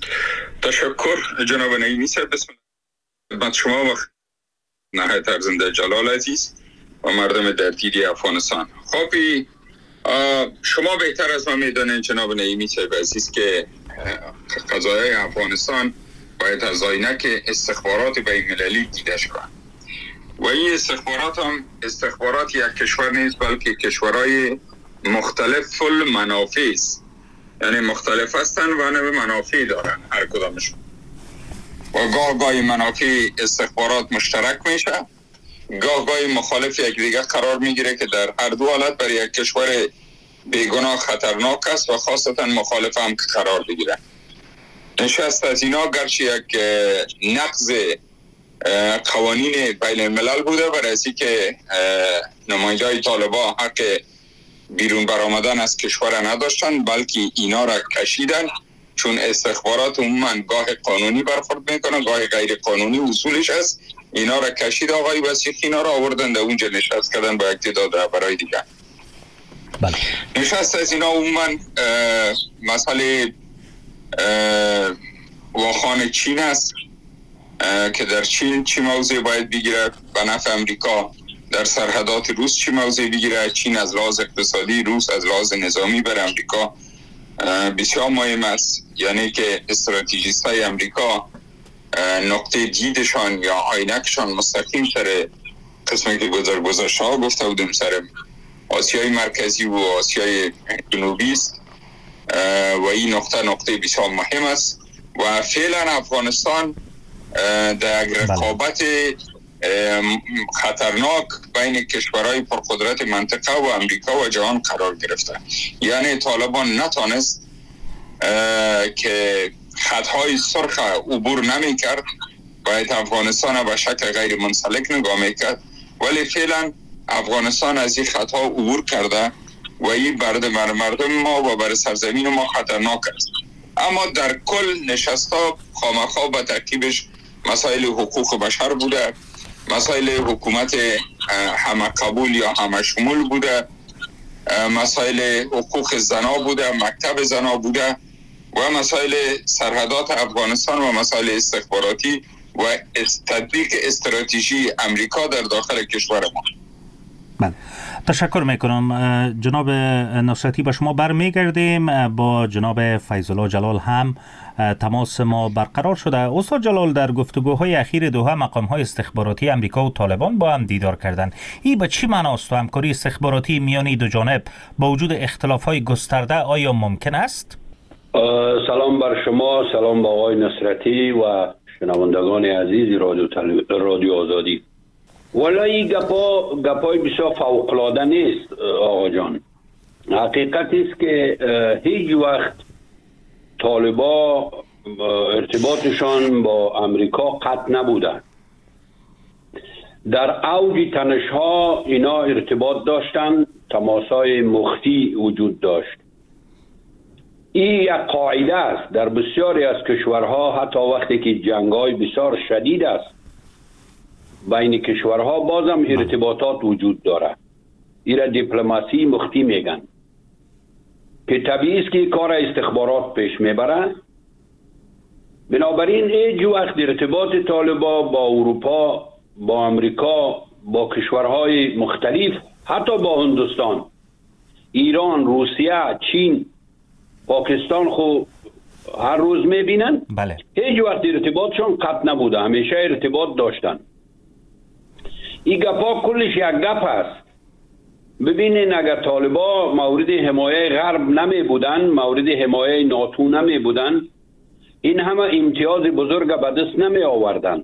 تشکر جناب نعیمی صاحب. بسم الله. شما و نهایت ارزنده جلال عزیز و مردم درگیری افغانستان. خب شما بهتر از من میدونین جناب نعیمی صاحب عزیز که قضایای افغانستان باید از عینک استخبارات بین المللی دیده شود و این استخبارات هم استخبارات یک کشور نیست، بلکه کشورهای مختلف المنافع است. یعنی مختلف هستن و نوع منافع دارن هر کدامشون و گاه گاهی منافع استخبارات مشترک میشه، گاه گاهی مخالف یک دیگه قرار میگیره که در هر دو حالت برای یک کشور بیگناه خطرناک است و خاصتا مخالف هم که قرار بگیره. نشست از اینا گرچه یک نقض قوانین بین الملل بوده برای از که نماینده‌های طالبان حق بیرون برآمدن از کشور نداشتن، بلکه اینا را کشیدن، چون استخبارات عموما گاه قانونی برخورد میکنن گاه غیر قانونی اصولش است. اینا را کشید آقای وثیقی، اینا را آوردن در اونجا نشست کردن با اقتدار رهبرای دیگه. بله. نشست از اینا عموما مسئله واخان چین است که در چین چی موضع باید بگیره، به نفع امریکا در سرحدات روس چی موضع بگیره. چین از لحاظ اقتصادی، روس از لحاظ نظامی بر امریکا بسیار مهم است. یعنی که استراتژیست های امریکا نقطه دیدشان یا عینکشان مستقیم سر قسمی که گذر گذاشته ها گفته بودم سر آسیای مرکزی و آسیای جنوبی است و این نقطه نقطه بسیار مهم است و فعلا افغانستان در رقابت خطرناک بین کشورهای پرقدرت منطقه و امریکا و جهان قرار گرفته. یعنی طالبان نتانست که خطهای سرخ عبور نمی کرد، باید افغانستان به شکل غیر منسلک نگاه می کرد، ولی فعلا افغانستان از این خطها عبور کرده و این برد مردم ما و بر سرزمین ما خطرناک است. اما در کل نشستا خامخا به ترکیبش مسائل حقوق بشر بوده، مسائل حکومت همه قبول یا همه شمول بوده، مسائل حقوق زنا بوده، مکتب زنا بوده و مسائل سرحدات افغانستان و مسائل استخباراتی و تطبیق استراتژی امریکا در داخل کشور ما. بله، تشکر میکنم جناب نصرتی. با شما برمیگردیم. با جناب فیض الله جلال هم تماس ما برقرار شده. استاد جلال، در گفتگوهای اخیر دوها مقام‌های استخباراتی امریکا و طالبان با هم دیدار کردند. این به چی معناست و همکاری استخباراتی میان دو جانب با وجود اختلاف‌های گسترده آیا ممکن است؟ سلام بر شما، سلام با آقای نصرتی و شنوندگان عزیز رادیو تل... رادیو آزادی. والا این گپا گپای بسیار فوق‌العاده نیست آقا جان. حقیقت است که هیچ وقت طالبا ارتباطشان با امریکا قطع نبوده. در اوج تنش‌ها اینا ارتباط داشتن، تماس‌های مخفی وجود داشت. این یک قاعده است در بسیاری از کشورها، حتی وقتی که جنگ‌های بسیار شدید است بین کشورها بازم ارتباطات وجود داره. این را دیپلماسی مخفی میگن که طبیعی است که کار استخبارات پیش میبره. بنابراین هیچ وقت ارتباط طالبا با اروپا، با امریکا، با کشورهای مختلف، حتی با هندوستان، ایران، روسیه، چین، پاکستان خو هر روز میبینن. بله. هیچ وقت ارتباطشون قطع نبوده، همیشه ارتباط داشتن. این گپا کلش یک گپ است. ببینین اگر طالبا مورد حمایه غرب نمی بودن، مورد حمایه ناتو نمی بودن، این همه امتیاز بزرگ به دست نمی آوردن.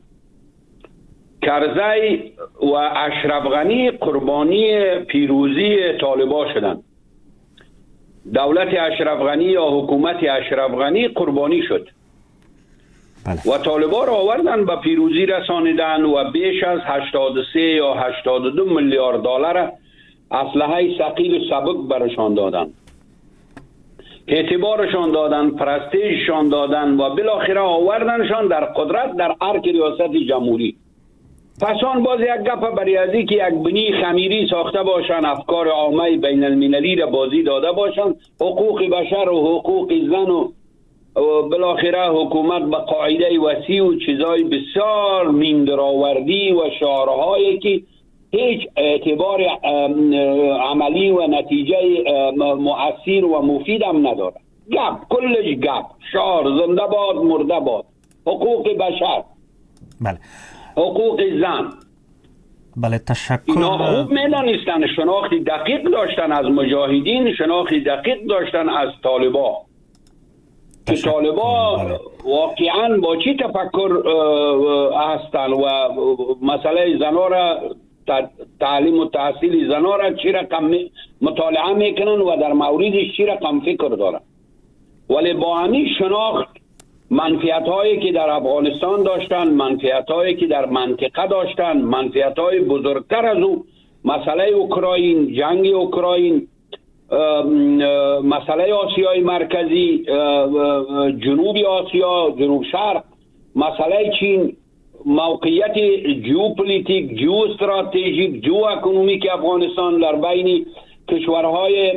کرزی و اشرف غنی قربانی پیروزی طالبا شدن. دولت اشرف غنی یا حکومت اشرف غنی قربانی شد. بله. و طالبا را آوردن به پیروزی رسانیدن و بیش از هشتاد و سه یا هشتاد و دو میلیارد دلار اسلحه ثقیل سبک برشان دادن، اعتبارشان دادن، پرستیژشان دادن و بالاخره آوردنشان در قدرت در ارک ریاست جمهوری. پس آن باز یک گپ برای ازی که یک بنی خمیری ساخته باشن، افکار عامه بین المللی را بازی داده باشن، حقوق بشر و حقوق زن و بالاخره حکومت به قاعده وسیع و چیزای بسیار میندراوردی و شعارهایی که هیچ اعتبار عملی و نتیجه مؤثر و مفید هم نداره. گپ، کلش گپ، شعار، زنده باد، مرده باد، حقوق بشر، بله، حقوق زن. بله، تشکر. اینا خوب میدانستن، شناختی دقیق داشتن از مجاهدین، شناختی دقیق داشتن از طالبا که طالبا واقعا با چی تفکر هستن و مسئله زنا را، تعلیم و تحصیل زنا را چی رقم مطالعه میکنن و در موردش چی رقم فکر دارن. ولی با همین شناخت منفعت هایی که در افغانستان داشتن، منفعت هایی که در منطقه داشتن، منفعت های بزرگتر از او، مسئله اوکراین، جنگ اوکراین، مسئله آسیای مرکزی، جنوب آسیا، جنوب شرق، مسئله چین، موقعیت جیوپولیتیک، جیو استراتژیک، جیو اکونومیک افغانستان در بین کشورهای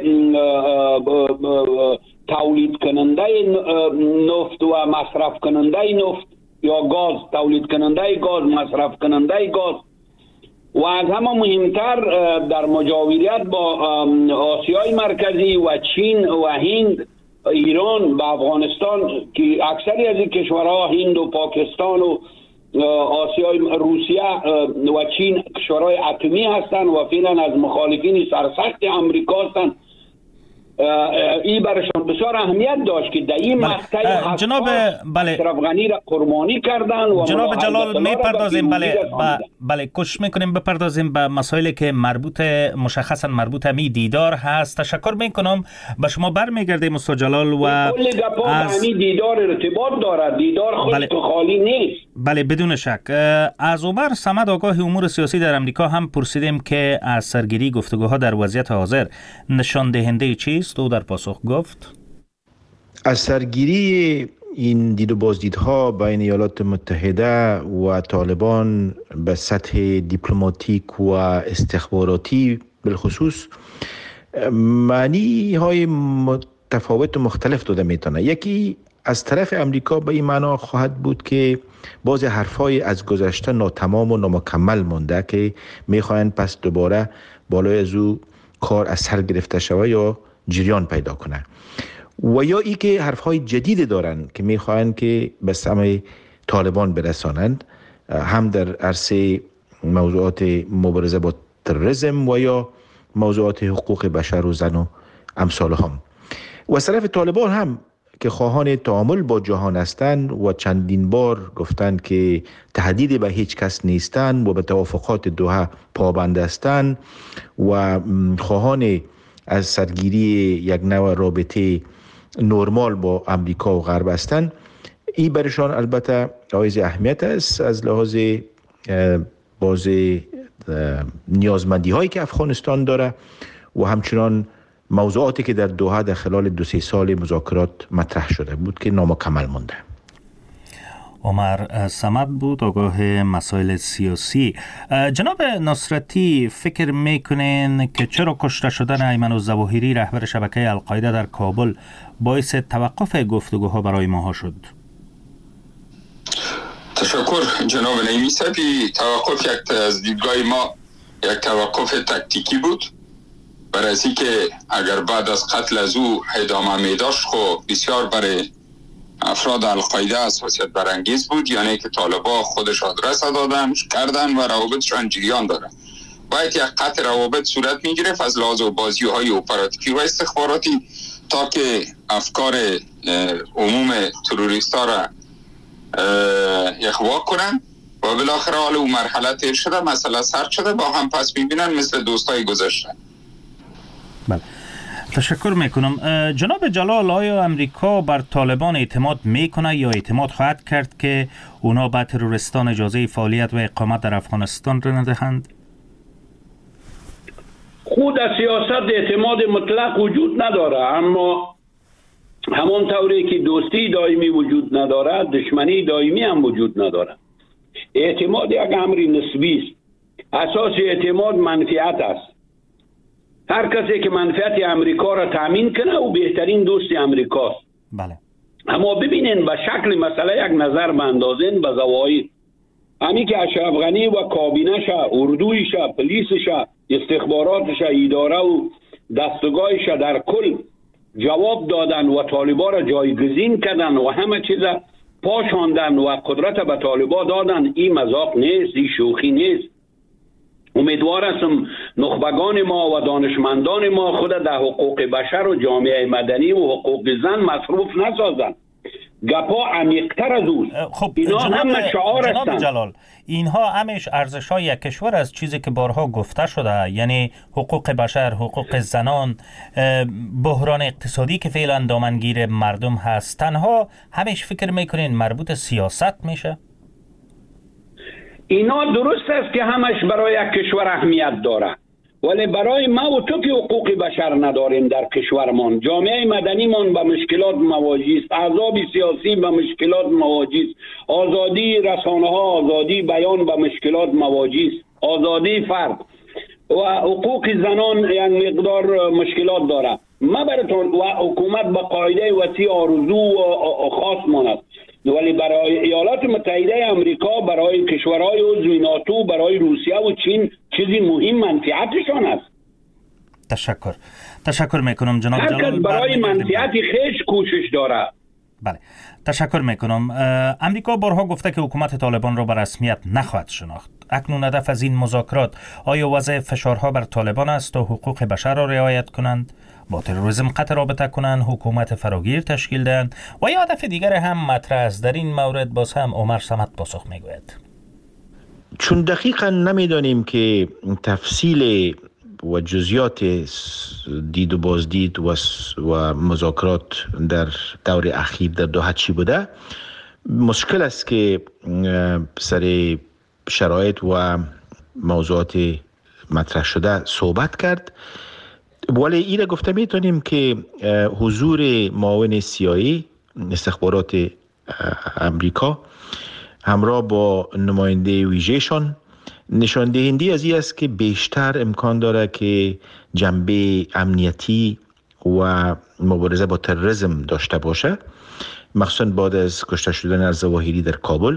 تولید کننده نفت و مصرف کننده نفت یا گاز، تولید کننده گاز، مصرف کننده گاز، و از همه مهمتر در مجاورت با آسیای مرکزی و چین و هند، ایران و افغانستان که اکثری از این کشورها، هند و پاکستان و آسیای روسیه و چین کشورهای اتمی هستند و فعلا از مخالفین سرسخت امریکا هستند. این برشان بسیار اهمیت داشت که در این مقطع جناب بله افغانی را قربانی کردن و جناب جلال میپردازیم بله بله کوشش میکنیم بپردازیم به مسائلی که مربوط مشخصا مربوط می دیدار هست. تشکر میکنم. به شما برمیگردیم استاد جلال و کل گپا از دیدار ارتباط دارد. دیدار خود بله. خالی نیست. بله بدون شک. از عمر صمد آگاه امور سیاسی در امریکا هم پرسیدیم که از سرگیری گفتگوها در وضعیت حاضر نشان دهنده چیست؟ او در پاسخ گفت از سرگیری این دید و بازدیدها بین ایالات متحده و طالبان به سطح دیپلماتیک و استخباراتی بالخصوص معنی های متفاوت و مختلف داده میتونه. یکی از طرف امریکا به این معنا خواهد بود که بعضی حرفای از گذشته ناتمام و نامکمل مونده که میخواهند پس دوباره بالای از او کار از سر گرفته شود یا جریان پیدا کنه، و یا ای که حرفهای جدید دارن که میخواهند که به سمع طالبان برسانند، هم در عرصه موضوعات مبارزه با تروریسم و یا موضوعات حقوق بشر و زن و امثال هم. و از طرف طالبان هم که خواهان تعامل با جهان هستند و چندین بار گفتند که تهدید به هیچ کس نیستند و به توافقات دوحه پابند هستند و خواهان از سرگیری یک نوع رابطه نرمال با امریکا و غرب هستند. این برشان البته حائز اهمیت است از لحاظ باز نیازمندی هایی که افغانستان داره و همچنان موضوعاتی که در دوحه در خلال دو سه سال مذاکرات مطرح شده بود که نامکمل مونده. عمر صمد بود آگاه مسائل سیاسی. جناب نصرتی فکر میکنین که چرا کشته شدن ایمن الظواهری رهبر شبکه القاعده در کابل باعث توقف گفتگوها برای ماها شد؟ تشکر جناب نعیمی صاحبی. توقف یک از دیدگاه ما یک توقف تکتیکی بود، برای از که اگر بعد از قتل از او ادامه می داشت خب بسیار برای افراد القاعده حساسیت برانگیز بود، یعنی که طالبا خودش آدرس دادن کردن و روابطشان جریان دادن. باید یک قطع روابط صورت می گرفت از لحاظ بازی های اپراتیکی و استخباراتی تا که افکار عموم تروریست ها را اخوا کنن و بالاخره حال اون مرحله تیر شده، مسئله سرد شده، با هم پس می بینن مثل دوستای گذشته. بله تشکر میکنم. جناب جلال آیا امریکا بر طالبان اعتماد میکنه یا اعتماد خواهد کرد که اونا به تروریستان اجازه فعالیت و اقامت در افغانستان را ندهند؟ خود از سیاست اعتماد مطلق وجود نداره، اما همون طوری که دوستی دائمی وجود نداره دشمنی دائمی هم وجود نداره. اعتماد یک امر نسبی است. اساس اعتماد منفعت است. هر کسی که منفعت امریکا را تامین کنه او بهترین دوست امریکاست. بله. اما ببینین به شکل مسئله یک نظر بندازین به زواید. همی که اشرف غنی و کابینش، اردویش، پلیسش، استخباراتش، اداره و دستگاهش در کل جواب دادن و طالبا را جایگزین کردن و همه چیز پاشاندن و قدرت به طالبا دادن. این مذاق نیست، این شوخی نیست. امیدوار هستم نخبگان ما و دانشمندان ما خود در حقوق بشر و جامعه مدنی و حقوق زن مصروف نسازند. گپا عمیق‌تر از اوست. خب اینا جناب, هم شعار جناب هستن. جلال، اینها همش ارزش‌های یک کشور از چیزی که بارها گفته شده، یعنی حقوق بشر، حقوق زنان، بحران اقتصادی که فعلا دامنگیر مردم هست، تنها همش فکر میکنین مربوط سیاست میشه؟ اینا درست است که همش برای یک کشور اهمیت داره، ولی برای ما و تو که حقوق بشر نداریم در کشورمان، جامعه مدنیمان با مشکلات مواجه است، احزاب سیاسی با مشکلات مواجه است، آزادی رسانه ها، آزادی بیان با مشکلات مواجه است، آزادی فرد و حقوق زنان یک مقدار مشکلات داره. ما براتون و حکومت با قاعده وسیع آرزو و خاص ماند، ولی برای ایالات متحده آمریکا، برای کشورهای عضو ناتو، برای روسیه و چین چیزی مهم منفعتشان است. تشکر تشکر میکنم جناب هر جلال. کس برای منفعت خیش کوشش داره. بله تشکر میکنم. امریکا بارها گفته که حکومت طالبان را به رسمیت نخواهد شناخت. اکنون هدف از این مذاکرات آیا وضع فشارها بر طالبان است تا حقوق بشر را رعایت کنند، با تروریسم قطع رابطه کنند، حکومت فراگیر تشکیل دهند، و یا هدف دیگر هم مطرح است؟ در این مورد باز هم عمر صمد پاسخ میگوید. چون دقیقا نمیدانیم که تفصیل و جزئیات دید و بازدید و, و مذاکرات در دور اخیر در دوحه چی بوده، مشکل است که سر شرایط و موضوعات مطرح شده صحبت کرد. ولی ایره گفته میتونیم که حضور معاون سیایی استخبارات امریکا همراه با نماینده ویژه‌شان نشان دهنده از این است که بیشتر امکان داره که جنبه امنیتی و مبارزه با تروریسم داشته باشه، مخصوصا بعد از کشته شدن الظواهری در کابل.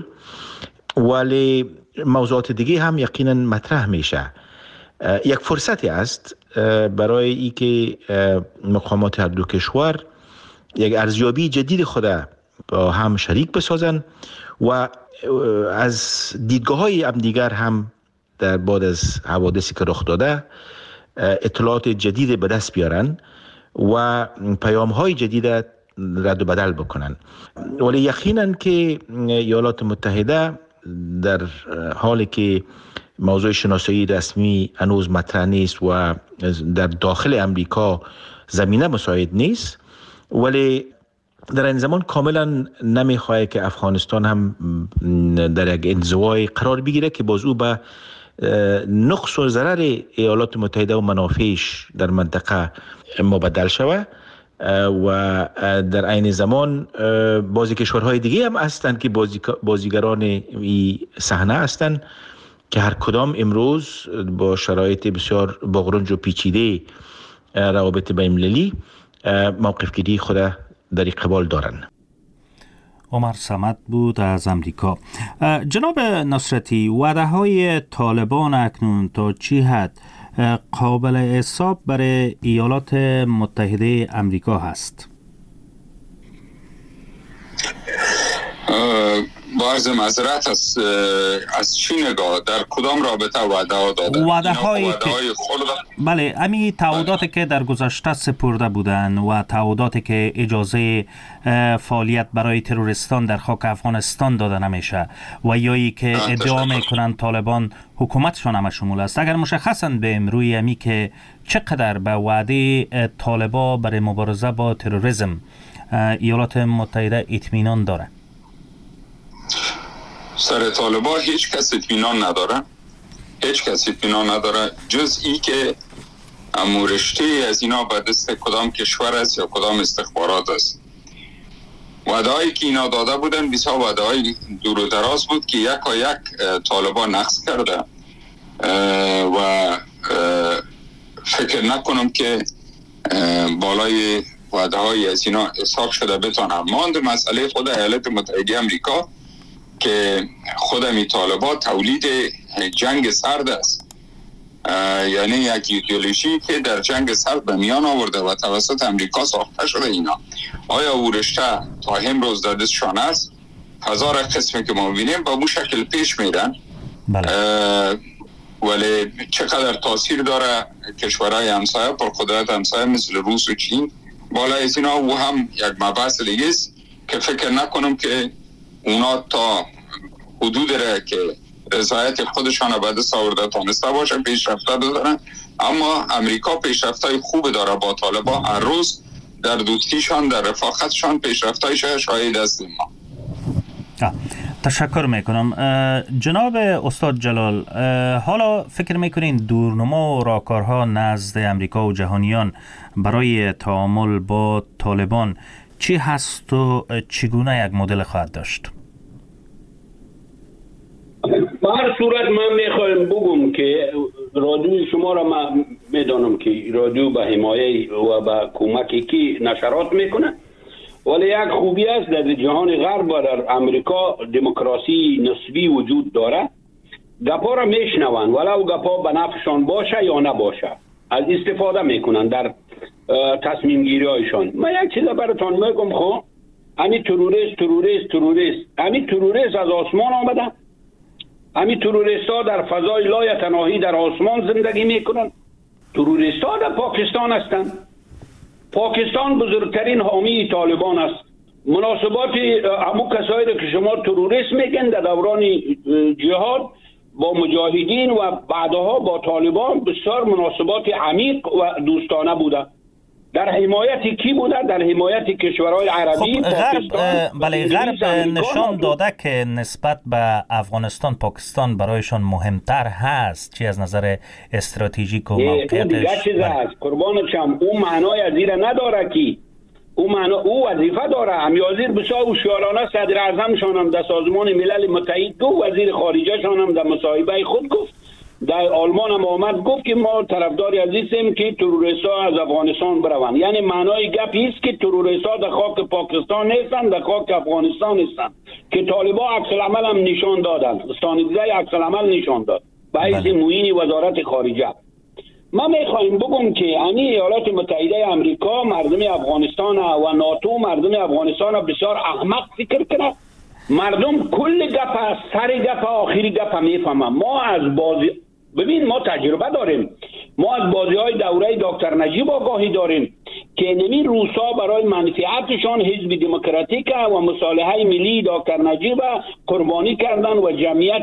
ولی موضوعات دیگه هم یقینا مطرح میشه. یک فرصتی است برای ای که مقامات هر دو کشور یک ارزیابی جدید خود با هم شریک بسازن و از دیدگاه های هم دیگر هم در بعد از حوادثی که رخ داده اطلاعات جدید به دست بیارن و پیام های جدید رد و بدل بکنن. ولی یقینا که ایالات متحده در حالی که موضوع شناسایی رسمی هنوز مطرح نیست و در داخل امریکا زمینه مساعد نیست، ولی در این زمان کاملا نمیخواهد که افغانستان هم در یک انزوای قرار بگیره که باز او به نقص و ضرر ایالات متحده و منافعش در منطقه مبدل شود. و در عین زمان بازی کشورهای دیگه هم هستند که بازی بازیگران این صحنه هستند که هر کدام امروز با شرایط بسیار باغرنج و پیچیده روابط بین‌المللی موقف گیری خود در قبال دارن. عمر صمد بود از امریکا. جناب نصرتی، وعده های طالبان اکنون تا چی حد قابل حساب برای ایالات متحده امریکا هست؟ با عرض معذرت از از چی نگاه در کدام رابطه وعده ها داده؟ وعده های که بله، امی تعهداتی که در گذشته سپرده بودند و تعهداتی که اجازه فعالیت برای تروریستان در خاک افغانستان داده نمیشه و یایی که ادعا میکنن طالبان حکومتشان هم شمول است، اگر مشخصاً به امروی امی که چقدر به وعده طالبا برای مبارزه با تروریسم ایالات متحده اطمینان داره؟ سر طالبا هیچ کس اطمینان نداره، هیچ کس اطمینان نداره جز ای که امورشته از اینا به دست کدام کشور است یا کدام استخبارات است. وعده‌هایی که اینا داده بودن بسیار وعده‌های دور و دراز بود که یک و یک طالبا نقض کرده و فکر نکنم که بالای وعده‌های از اینا حساب شده بتونه ماند. مسئله خود ایالات متحده آمریکا که خودمی طالبا تولید جنگ سرد است، یعنی یک ایدئولوژی که در جنگ سرد به میان آورده و توسط امریکا ساخته شده. اینا آیا او رشته تا امروز در دستشان است؟ هزار قسمی که ما بینیم با بو شکل پیش میرن. بله. ولی چقدر تاثیر داره کشورهای همسایه پر قدرت همسایه مثل روس و چین بالا از اینا، و هم یک مبحث دیگه است که فکر نکنم که اونا تا حدود را که رضایت خودشان به دست آورده تانسته باشه پیشرفته دارن، اما امریکا پیشرفت‌های خوب داره با طالبان. هر روز در دوستیشان، در رفاقتشان پیشرفت‌هایش شاهد هستیم ما. تشکر میکنم. جناب استاد جلال، حالا فکر میکنین دورنما و راهکارها نزد امریکا و جهانیان برای تعامل با طالبان چی هست و چگونه یک مدل خواهد داشت؟ به هر صورت من میخوایم بگم که رادیوی شما را من میدانم که رادیو به حمایه و به کمکی کی نشرات میکنه، ولی یک خوبی است در جهان غرب و در امریکا دموکراسی نسبی وجود داره. گپا را میشنون ولو گپا به نفعشان باشه یا نباشه، از استفاده میکنن در تصمیم گیری هایشان. من یک چیز براتون میگم، خب امی تروریست تروریست تروریست امی تروریست از آسمان آمده، امی تروریست ها در فضای لایتناهی در آسمان زندگی میکنن. تروریست ها در پاکستان هستند. پاکستان بزرگترین حامی طالبان است. مناسبات همو کسایی را که شما تروریست میگن در دوران جهاد با مجاهدین و بعدها با طالبان بسیار مناسبات عمیق و دوستانه بوده. در حمایت کی بوده؟ در حمایت کشورهای عربی. خب غرب بله غرب نشان داده که نسبت به افغانستان پاکستان برایشان مهمتر هست، چی از نظر استراتژیک و موقعیتش. اون دیگه چیز هست قربانشم، اون معنای از این نداره که او معنا او وظیفه داره. وزیر بسیار هوشیارانه صدر اعظمشان هم در سازمان ملل متحد گفت، وزیر خارجه شان هم در مصاحبه خود گفت، در آلمان هم آمد گفت که ما طرفداری از هستیم که تروریست‌ها از افغانستان بروند. یعنی معنای گپی است که تروریست‌ها در خاک پاکستان نیستند، در خاک افغانستان هستند که طالبان عکس العمل هم نشان دادند. استانیزه عکس العمل نشان داد به حیث معین وزارت خارجه. ما میخوایم بگم که امی ایالات متحده امریکا مردم افغانستان و ناتو مردم افغانستان بسیار احمق فکر کنه. مردم کل گپ سر گپ آخری گپ میفهمن. ما از بازی ببین ما تجربه داریم، ما از بازی های دوره دکتر نجیب آگاهی داریم که نمی روسا برای منفعتشان حزب دموکراتیک و مصالحه ملی دکتر نجیب قربانی کردن و جمعیت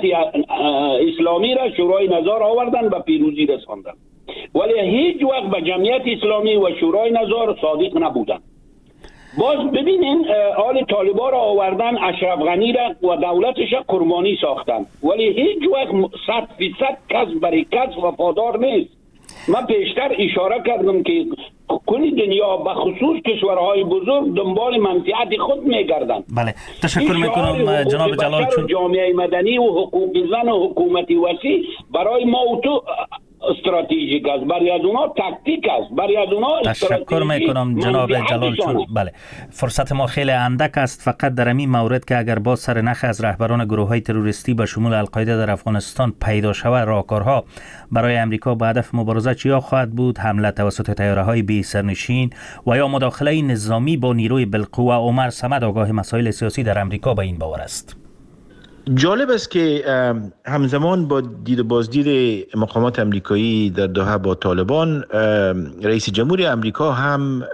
اسلامی را شورای نظار آوردن و پیروزی رساندن، ولی هیچ وقت به جمعیت اسلامی و شورای نظار صادق نبودن. باز ببینین آل طالبان را آوردن، اشرف غنی را و دولتش را قربانی ساختن، ولی هیچ وقت صد فیصد کس برای کس وفادار نیست. من پیشتر اشاره کردم که کل دنیا به خصوص کشورهای بزرگ دنبال منفعت خود میگردن. بله تشکر میکنم جناب جلال. چون جامعه مدنی و حقوق زن و حکومتی وسیع برای ما اوتو استراتژیک است، برای از اونا تاکتیک است، برای از اونا تشکر میکنم جناب جلال. چون بله فرصت ما خیلی اندک است، فقط در این مورد که اگر با سر نخ از رهبران گروه های تروریستی به شمول القاعده در افغانستان پیدا شود، راهکارها برای امریکا به هدف مبارزه چیا خواهد بود؟ حمله توسط طیاره های بی سرنشین و یا مداخله نظامی با نیروی بالقوه؟ عمر صمد آگاه مسائل سیاسی در امریکا به این باور است. جالب است که همزمان با دید و بازدید مقامات امریکایی در دوحه با طالبان، رئیس جمهور امریکا هم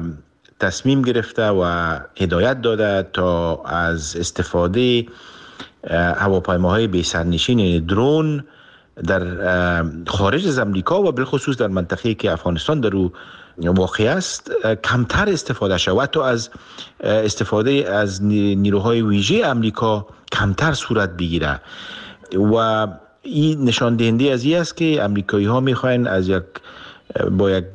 تصمیم گرفته و هدایت داده تا از استفاده هواپیماهای بی سرنشین درون در خارج از امریکا و بالخصوص در منطقه‌ای که افغانستان در او واقع است کمتر استفاده شود، تا از استفاده از نیروهای ویژه امریکا کمتر صورت بگیره. و این نشان دهنده از این است که امریکایی ها میخواین از یک با یک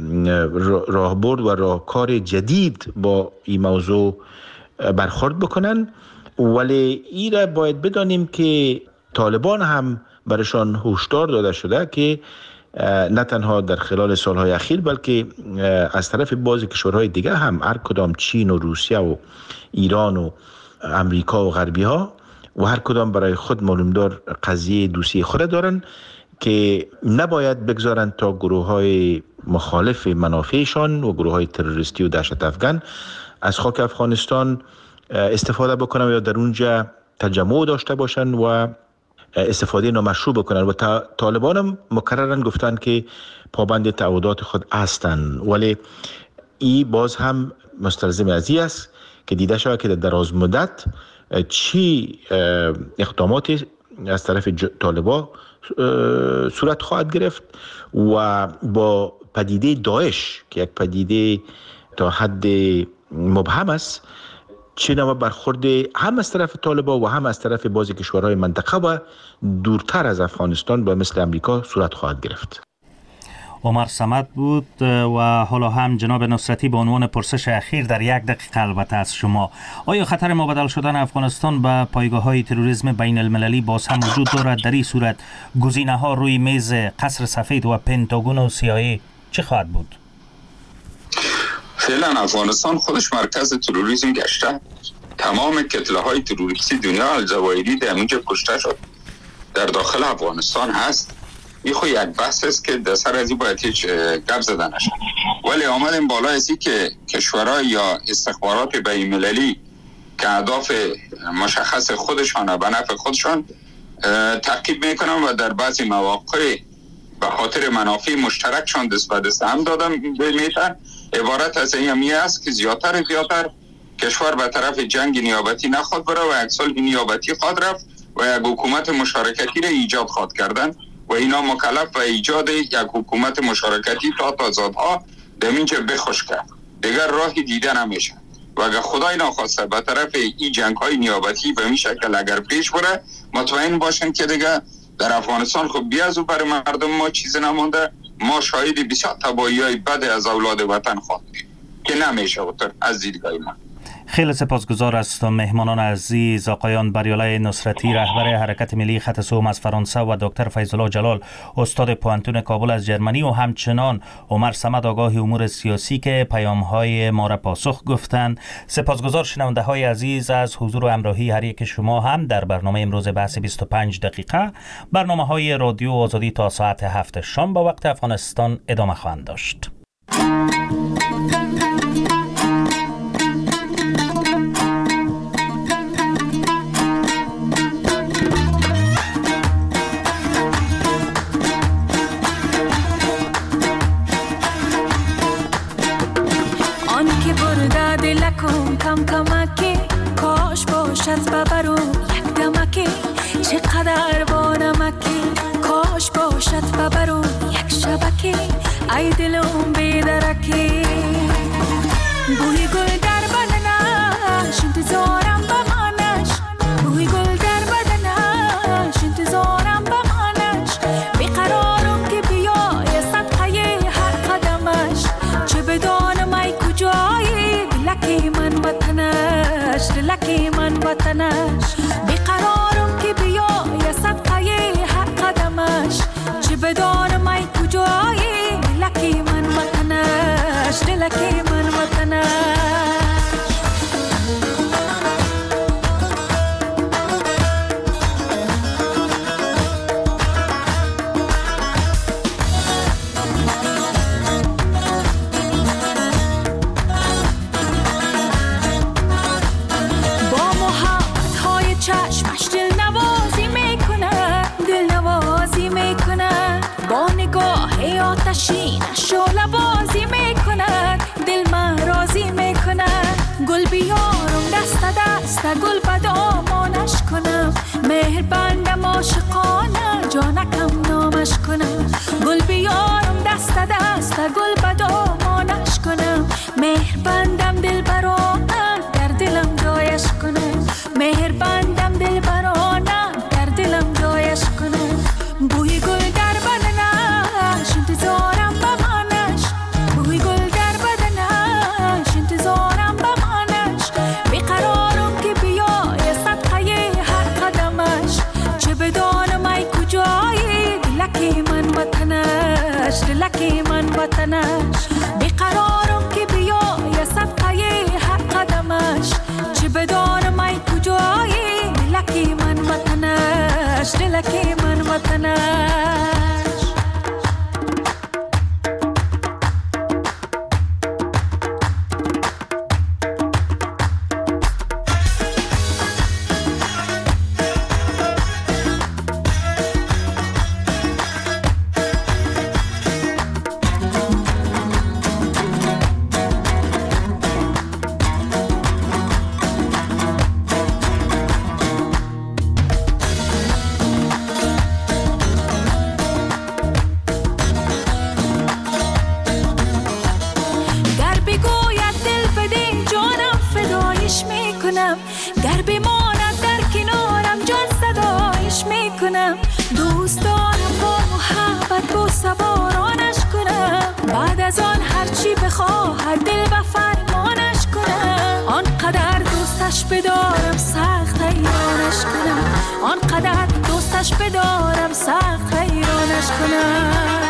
راهبرد و راهکار جدید با این موضوع برخورد بکنن. ولی این را باید بدانیم که طالبان هم برشان هشدار داده شده که نه تنها در خلال سالهای اخیر بلکه از طرف بعضی کشورهای دیگر هم، هر کدام چین و روسیه و ایران و امریکا و غربی ها و هر کدام برای خود معلومدار قضیه دوستی خود دارن که نباید بگذارن تا گروه های مخالف منافعشان و گروه های تروریستی و دهشت افغان از خاک افغانستان استفاده بکنن یا در اونجا تجمع داشته باشن و استفاده نامشروع بکنن. و طالبان هم مکررن گفتن که پابند تعهدات خود هستند، ولی ای باز هم مستلزم از این است که دیده شود که در دراز مدت چی اقداماتی از طرف طالبان صورت خواهد گرفت و با پدیده داعش که یک پدیده تا حد مبهم است چه نوع برخورد هم از طرف طالبان و هم از طرف بعضی کشورهای منطقه و دورتر از افغانستان به مثل امریکا صورت خواهد گرفت. عمر صمد بود و حالا هم جناب نصرتی به عنوان پرسش اخیر در یک دقیقه البته از شما، آیا خطر مبادل شدن افغانستان به پایگاه‌های تروریسم بین المللی باز هم وجود دارد؟ در این صورت گزینه‌ها روی میز قصر سفید و پنتاگون و سی‌آی‌ای چه خواهد بود؟ فعلا افغانستان خودش مرکز تروریسم گشته. تمام کتله‌های تروریستی دنیا الجواهری در اونجا کشته شد. در داخل افغانستان هست. این خو یک بحث است که در سر از این باید هیچ گپ زده نشد. ولی آمدیم بالا ازی که کشورها یا استخبارات بین المللی که اهداف مشخص خودشان به نفع خودشان تعقیب میکنن و در بعضی مواقع به خاطر منافع مشترکشان دست به دست هم دادن میتن. عبارت از این است که زیادتر زیادتر کشور به طرف جنگ نیابتی نخواد بره و یک صلح نیابتی خواهد رفت و یک حکومت مشارکتی را ایجاد خواهد کردن و اینا مکلف به ایجاد یک حکومت مشارکتی تا تضادها در اینجا بخوش کرد. دیگر راهی دیده نمیشه و اگر خدای ناخواسته به طرف این جنگ های نیابتی به این شکل اگر پیش بره مطمئن باشن که دیگر در افغانستان خب بیازو برای مردم ما چیز نمونده. ما شاهد بسیار تباهی های بد از اولاد وطن خواهدیم که نمیشه اوتر از دیدگاه من. خیلی سپاسگزار هستم مهمانان عزیز، آقایان بریالای نصرتی رهبر حرکت ملی خط سوم از فرانسه و دکتر فیض‌الله جلال استاد پوهنتون کابل از جرمنی و همچنان عمر صمد آگاه امور سیاسی که پیام‌های ما را پاسخ گفتند. سپاسگزار شنونده های عزیز از حضور و همراهی هر یک شما هم در برنامه امروز بحث بیست و پنج دقیقه. برنامه‌های رادیو آزادی تا ساعت هفت شام با وقت افغانستان ادامه خواهند داشت. کم کمکی کاش باشد ببرو یک دمکی چقدر با نمکی کاش باشد ببرو یک شبکی ای دلم بیدرکی بوی گل در بدنش انتظارم بمانش بوی گل در بدنش انتظارم بمانش بیقرارم که بیای صدقه هر قدمش چه بدانم ای کجایی دلکی من وطنش دلکی من وطنش بیقرارم که بیای صدقه هر قدمش چه بدانم ای کجایی دلکی من وطنش دلکی من وطنش. شعله بازی میکنه دل من راضی میکنه گل بیارم دست دست گل به دامانش کنم مهر بندم عاشقانه جانکم نامش کنم گل بیارم دست دست گل به دامانش کنم مهر بندم دل برانه در دلم جایش کنم مهر بندم دل برانه در دلم جایش کنم بوی گل در بدنش انتظارم بمانش بوی گل در بدنش انتظارم بمانش بیقرارم که بیای صدقه هر قدمش چه بدانم ای کجایی دلکی من وطنش دلکی من وطنش بیقرارم که بیای صدقه هر قدمش چه بدانم ای کجایی دلکی من وطنش دلکی من وطنش. کنم، گر بماند در کنارم جان صدایش میکنم. دوست دارم با محبت با سوارانش کنم، بعد از آن هرچی بخواهد دل و فرمانش کنم. آنقدر دوستش بدارم سخت حیرانش کنم، آنقدر دوستش بدارم سخت حیرانش کنم.